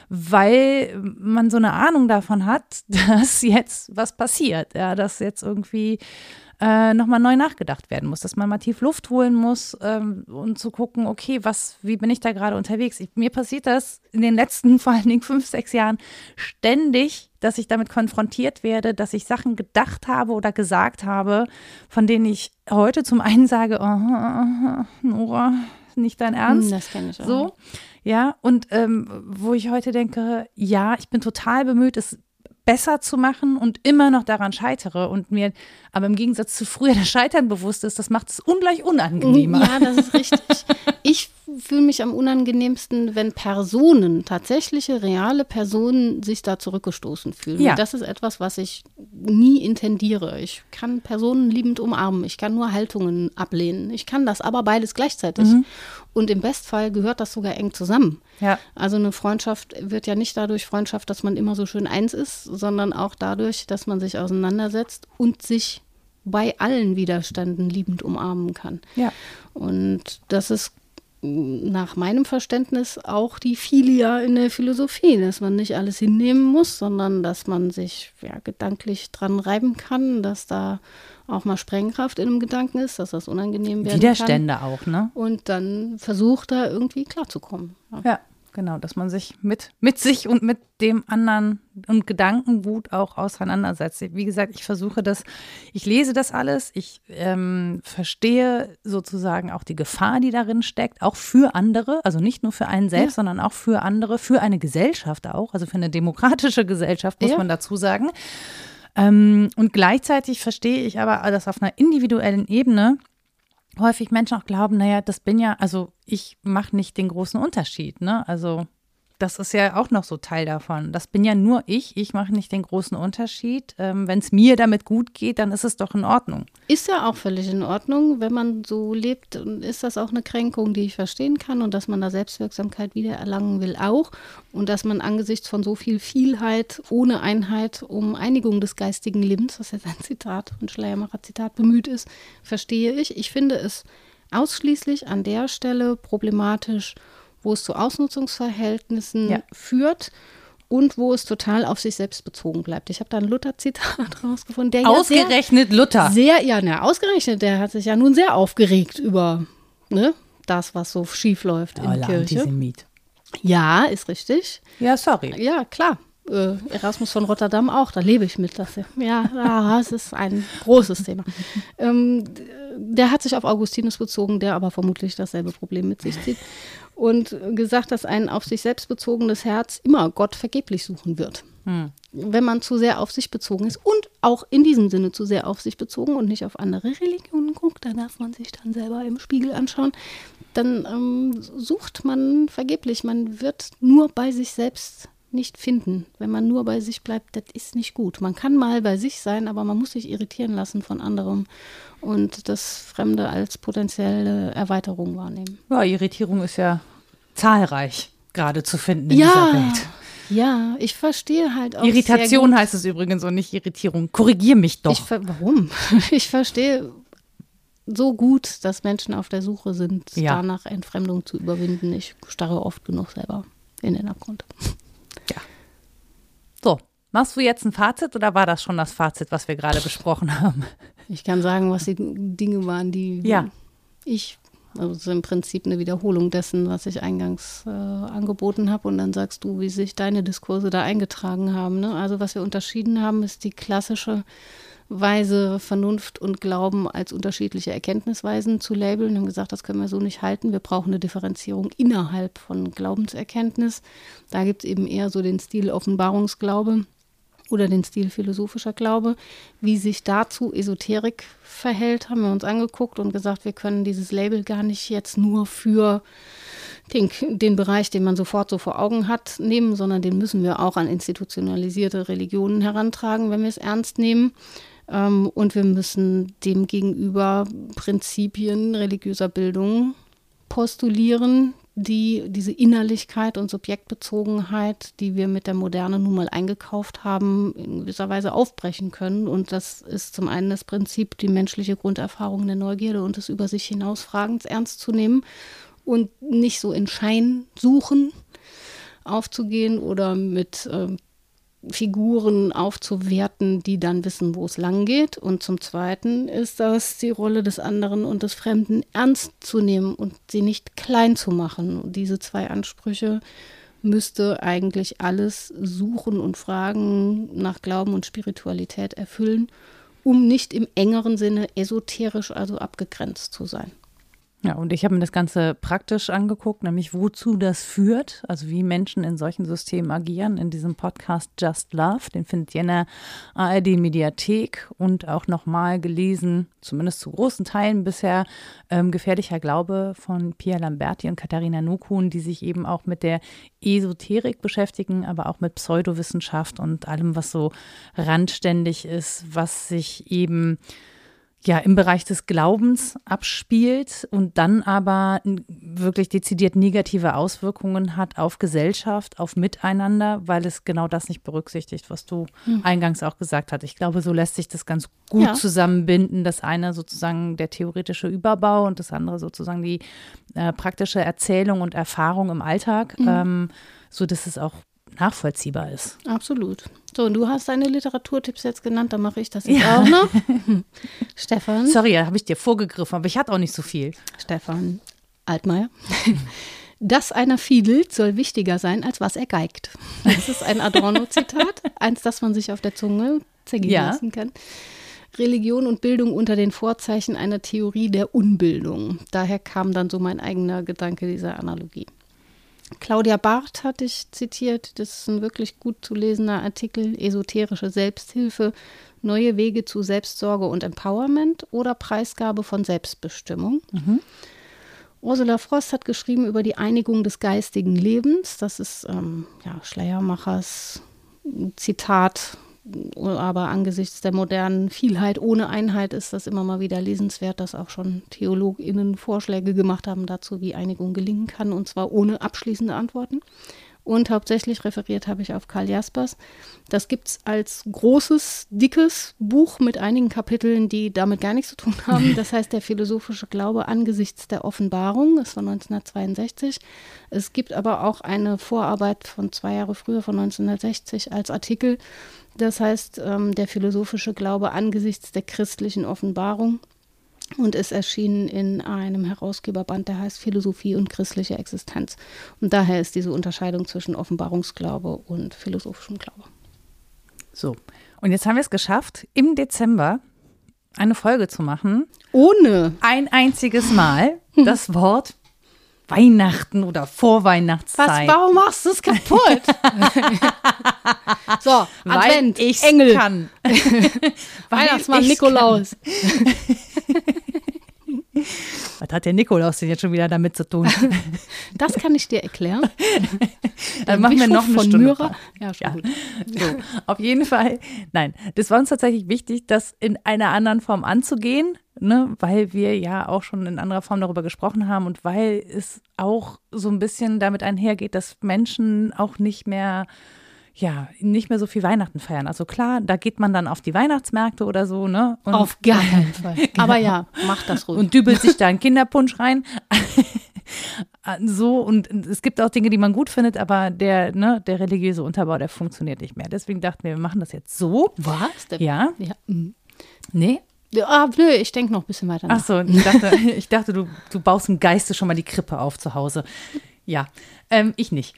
weil man so eine Ahnung davon hat, dass jetzt was passiert, ja, dass jetzt irgendwie äh, nochmal neu nachgedacht werden muss, dass man mal tief Luft holen muss ähm, und zu gucken, okay, was, wie bin ich da gerade unterwegs? Ich, mir passiert das in den letzten vor allen Dingen fünf, sechs Jahren ständig, dass ich damit konfrontiert werde, dass ich Sachen gedacht habe oder gesagt habe, von denen ich heute zum einen sage, oh, oh, oh, Nora, nicht dein Ernst. Das kenne ich auch. So, ja, und ähm, wo ich heute denke, ja, ich bin total bemüht, es besser zu machen und immer noch daran scheitere und mir aber im Gegensatz zu früher das Scheitern bewusst ist, das macht es ungleich unangenehmer. Ja, das ist richtig. Ich fühle mich am unangenehmsten, wenn Personen, tatsächliche, reale Personen sich da zurückgestoßen fühlen. Ja. Das ist etwas, was ich nie intendiere. Ich kann Personen liebend umarmen. Ich kann nur Haltungen ablehnen. Ich kann das aber beides gleichzeitig. Mhm. Und im Bestfall gehört das sogar eng zusammen. Ja. Also eine Freundschaft wird ja nicht dadurch Freundschaft, dass man immer so schön eins ist, sondern auch dadurch, dass man sich auseinandersetzt und sich bei allen Widerständen liebend umarmen kann. Ja. Und das ist nach meinem Verständnis auch die Filia in der Philosophie, dass man nicht alles hinnehmen muss, sondern dass man sich ja, gedanklich dran reiben kann, dass da auch mal Sprengkraft in einem Gedanken ist, dass das unangenehm werden Widerstände kann. auch, ne? Und dann versucht da irgendwie klarzukommen. Ja. ja. Genau, dass man sich mit, mit sich und mit dem anderen und Gedankengut auch auseinandersetzt. Wie gesagt, ich versuche das, ich lese das alles, ich ähm, verstehe sozusagen auch die Gefahr, die darin steckt, auch für andere, also nicht nur für einen selbst, ja. sondern auch für andere, für eine Gesellschaft auch, also für eine demokratische Gesellschaft, muss ja. man dazu sagen. Ähm, und gleichzeitig verstehe ich aber, dass auf einer individuellen Ebene häufig Menschen auch glauben, naja, das bin ja, also ich mache nicht den großen Unterschied, ne? Also Das ist ja auch noch so Teil davon. Das bin ja nur ich. Ich mache nicht den großen Unterschied. Ähm, wenn es mir damit gut geht, dann ist es doch in Ordnung. Ist ja auch völlig in Ordnung. Wenn man so lebt, ist das auch eine Kränkung, die ich verstehen kann. Und dass man da Selbstwirksamkeit wieder erlangen will auch. Und dass man angesichts von so viel Vielheit ohne Einheit um Einigung des geistigen Lebens, was jetzt ein Zitat, ein Schleiermacher-Zitat bemüht ist, verstehe ich. Ich finde es ausschließlich an der Stelle problematisch, wo es zu Ausnutzungsverhältnissen ja. führt und wo es total auf sich selbst bezogen bleibt. Ich habe da ein Luther-Zitat rausgefunden. Der ausgerechnet ja sehr, Luther. Sehr, ja, ne, ausgerechnet. Der hat sich ja nun sehr aufgeregt über ne, das, was so schief läuft in der Kirche. Antisemit. Ja, ist richtig. Ja, sorry. Ja, klar. Äh, Erasmus von Rotterdam auch, da lebe ich mit. Das, ja, ja, es ist ein großes Thema. Ähm, der hat sich auf Augustinus bezogen, der aber vermutlich dasselbe Problem mit sich zieht. Und gesagt, dass ein auf sich selbst bezogenes Herz immer Gott vergeblich suchen wird. Hm. Wenn man zu sehr auf sich bezogen ist und auch in diesem Sinne zu sehr auf sich bezogen und nicht auf andere Religionen guckt, da darf man sich dann selber im Spiegel anschauen, dann ähm, sucht man vergeblich. Man wird nur bei sich selbst nicht finden. Wenn man nur bei sich bleibt, das ist nicht gut. Man kann mal bei sich sein, aber man muss sich irritieren lassen von anderem und das Fremde als potenzielle Erweiterung wahrnehmen. Ja, Irritierung ist ja zahlreich gerade zu finden in ja, dieser Welt. Ja, ich verstehe halt auch Irritation sehr gut. heißt es übrigens und nicht Irritierung. Korrigier mich doch. Ich ver- warum? Ich verstehe so gut, dass Menschen auf der Suche sind, ja. danach Entfremdung zu überwinden. Ich starre oft genug selber in den Abgrund. Ja. So, machst du jetzt ein Fazit oder war das schon das Fazit, was wir gerade besprochen haben? Ich kann sagen, was die Dinge waren, die ja. ich, also im Prinzip eine Wiederholung dessen, was ich eingangs äh, angeboten habe. Und dann sagst du, wie sich deine Diskurse da eingetragen haben. Ne? Also was wir unterschieden haben, ist die klassische Weise, Vernunft und Glauben als unterschiedliche Erkenntnisweisen zu labeln. Wir haben gesagt, das können wir so nicht halten. Wir brauchen eine Differenzierung innerhalb von Glaubenserkenntnis. Da gibt es eben eher so den Stil Offenbarungsglaube oder den Stil philosophischer Glaube. Wie sich dazu Esoterik verhält, haben wir uns angeguckt und gesagt, wir können dieses Label gar nicht jetzt nur für den, den Bereich, den man sofort so vor Augen hat, nehmen, sondern den müssen wir auch an institutionalisierte Religionen herantragen, wenn wir es ernst nehmen. Und wir müssen dem gegenüber Prinzipien religiöser Bildung postulieren, die diese Innerlichkeit und Subjektbezogenheit, die wir mit der Moderne nun mal eingekauft haben, in gewisser Weise aufbrechen können. Und das ist zum einen das Prinzip, die menschliche Grunderfahrung der Neugierde und des Über sich hinausfragens ernst zu nehmen und nicht so in Scheinsuchen aufzugehen oder mit äh, Figuren aufzuwerten, die dann wissen, wo es lang geht. Und zum Zweiten ist das die Rolle des anderen und des Fremden ernst zu nehmen und sie nicht klein zu machen. Und diese zwei Ansprüche müsste eigentlich alles Suchen und Fragen nach Glauben und Spiritualität erfüllen, um nicht im engeren Sinne esoterisch, also abgegrenzt zu sein. Ja, und ich habe mir das Ganze praktisch angeguckt, nämlich wozu das führt, also wie Menschen in solchen Systemen agieren, in diesem Podcast Just Love. Den findet ihr in der A R D-Mediathek und auch nochmal gelesen, zumindest zu großen Teilen bisher, ähm, Gefährlicher Glaube von Pia Lamberti und Katharina Nokun, die sich eben auch mit der Esoterik beschäftigen, aber auch mit Pseudowissenschaft und allem, was so randständig ist, was sich eben ja im Bereich des Glaubens abspielt und dann aber wirklich dezidiert negative Auswirkungen hat auf Gesellschaft, auf Miteinander, weil es genau das nicht berücksichtigt, was du hm. eingangs auch gesagt hast. Ich glaube, so lässt sich das ganz gut ja. zusammenbinden. Das eine sozusagen der theoretische Überbau und das andere sozusagen die äh, praktische Erzählung und Erfahrung im Alltag, mhm. ähm, so dass es auch nachvollziehbar ist. Absolut. So, und du hast deine Literaturtipps jetzt genannt, dann mache ich das jetzt ja. auch noch. Stefan. Sorry, da habe ich dir vorgegriffen, aber ich hatte auch nicht so viel. Stefan Altmaier. Das einer fiedelt, soll wichtiger sein, als was er geigt. Das ist ein Adorno-Zitat, eins, das man sich auf der Zunge zergehen ja. lassen kann. Religion und Bildung unter den Vorzeichen einer Theorie der Unbildung. Daher kam dann so mein eigener Gedanke dieser Analogie. Claudia Barth hatte ich zitiert, das ist ein wirklich gut zu lesender Artikel, esoterische Selbsthilfe, neue Wege zu Selbstsorge und Empowerment oder Preisgabe von Selbstbestimmung. Mhm. Ursula Frost hat geschrieben über die Einigung des geistigen Lebens. Das ist ähm, ja, Schleiermachers Zitat, aber angesichts der modernen Vielheit ohne Einheit ist das immer mal wieder lesenswert, dass auch schon TheologInnen Vorschläge gemacht haben dazu, wie Einigung gelingen kann, und zwar ohne abschließende Antworten. Und hauptsächlich referiert habe ich auf Karl Jaspers. Das gibt es als großes, dickes Buch mit einigen Kapiteln, die damit gar nichts zu tun haben. Das heißt, der philosophische Glaube angesichts der Offenbarung, ist von neunzehnhundertzweiundsechzig. Es gibt aber auch eine Vorarbeit von zwei Jahre früher, von neunzehnhundertsechzig, als Artikel. Das heißt, ähm, der philosophische Glaube angesichts der christlichen Offenbarung. Und ist erschienen in einem Herausgeberband, der heißt Philosophie und christliche Existenz. Und daher ist diese Unterscheidung zwischen Offenbarungsglaube und philosophischem Glaube. So, und jetzt haben wir es geschafft, im Dezember eine Folge zu machen. Ohne ein einziges Mal das Wort Weihnachten oder Vorweihnachtszeit. Was, warum machst du es kaputt? So, Advent, Weil ich's Engel. kann. Weihnachtsmann, ich's Nikolaus. Was hat der Nikolaus denn jetzt schon wieder damit zu tun? Das kann ich dir erklären. Dann machen wir noch eine von Stunde. Myra. Ja, schon Ja. gut. So, auf jeden Fall, nein, das war uns tatsächlich wichtig, das in einer anderen Form anzugehen, ne, weil wir ja auch schon in anderer Form darüber gesprochen haben und weil es auch so ein bisschen damit einhergeht, dass Menschen auch nicht mehr ja, nicht mehr so viel Weihnachten feiern. Also klar, da geht man dann auf die Weihnachtsmärkte oder so, ne? Und Auf gar keinen Fall. Genau. Aber ja, macht das ruhig. Und dübelt sich da einen Kinderpunsch rein. So, und es gibt auch Dinge, die man gut findet, aber der, ne, der religiöse Unterbau, der funktioniert nicht mehr. Deswegen dachten wir, wir machen das jetzt so. Was? Der, Ja. ja. Mhm. Nee? Ah, nö, ich denke noch ein bisschen weiter nach. Ach so, ich dachte, ich dachte du, du baust im Geiste schon mal die Krippe auf zu Hause. Ja, ähm, ich nicht.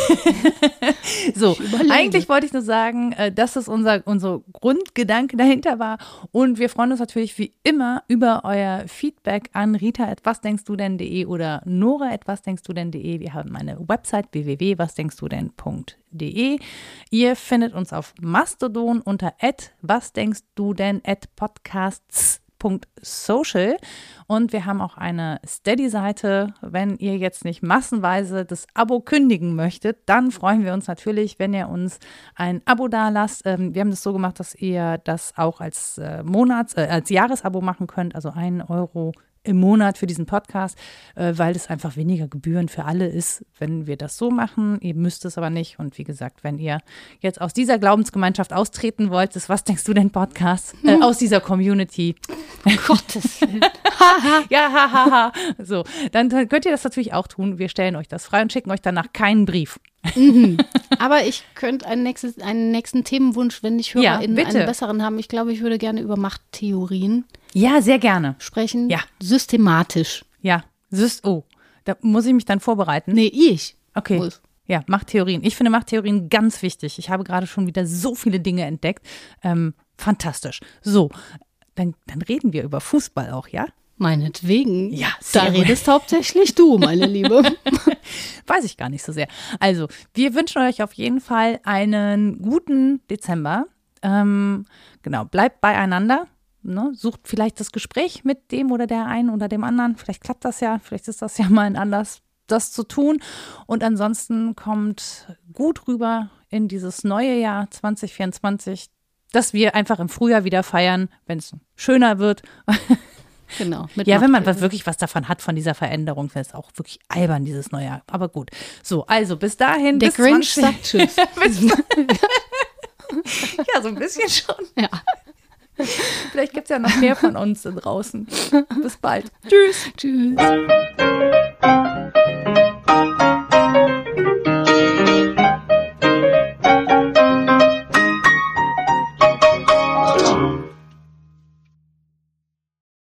So, eigentlich wollte ich nur sagen, äh, dass es unser, unser Grundgedanke dahinter war. Und wir freuen uns natürlich wie immer über euer Feedback an rita at wasdenkstudenn.de oder nora at wasdenkstudenn.de. Wir haben eine Website w w w punkt wasdenkstudenn punkt de. Ihr findet uns auf Mastodon unter at wasdenkstudenn at podcasts punkt social und wir haben auch eine Steady-Seite. Wenn ihr jetzt nicht massenweise das Abo kündigen möchtet, dann freuen wir uns natürlich, wenn ihr uns ein Abo dalasst. Ähm, wir haben das so gemacht, dass ihr das auch als äh, Monats-, äh, als Jahresabo machen könnt, also ein Euro im Monat für diesen Podcast, äh, weil es einfach weniger Gebühren für alle ist, wenn wir das so machen. Ihr müsst es aber nicht. Und wie gesagt, wenn ihr jetzt aus dieser Glaubensgemeinschaft austreten wollt, das Was denkst du denn Podcast, äh, aus dieser Community. Gottes Willen. Ja, hahaha. Ha, ha. So, dann könnt ihr das natürlich auch tun. Wir stellen euch das frei und schicken euch danach keinen Brief. Mhm. Aber ich könnte einen, nächstes, einen nächsten Themenwunsch, wenn ich Ja, HörerInnen bitte. einen besseren haben. Ich glaube, ich würde gerne über Machttheorien Ja, sehr gerne. sprechen. Ja. Systematisch. Ja, Syst oh, da muss ich mich dann vorbereiten. Nee, ich. Okay. Muss. Ja, Machttheorien. Ich finde Machttheorien ganz wichtig. Ich habe gerade schon wieder so viele Dinge entdeckt. Ähm, fantastisch. So, dann, dann reden wir über Fußball auch, ja? Meinetwegen. Ja, da sehr gut. redest hauptsächlich du, meine Liebe. Weiß ich gar nicht so sehr. Also, wir wünschen euch auf jeden Fall einen guten Dezember. Ähm, genau, bleibt beieinander. Ne? Sucht vielleicht das Gespräch mit dem oder der einen oder dem anderen. Vielleicht klappt das ja, vielleicht ist das ja mal ein Anlass, das zu tun. Und ansonsten kommt gut rüber in dieses neue Jahr zwanzig vierundzwanzig, dass wir einfach im Frühjahr wieder feiern, wenn es schöner wird. Genau. Mit Ja, wenn man Machttheorien. wirklich was davon hat, von dieser Veränderung, wäre es auch wirklich albern, dieses Neujahr. Aber gut. So, also bis dahin. Der bis Grinch zwanzig sagt Tschüss. Ja, so ein bisschen schon. Ja. Vielleicht gibt es ja noch mehr von uns da draußen. Bis bald. Tschüss. Tschüss.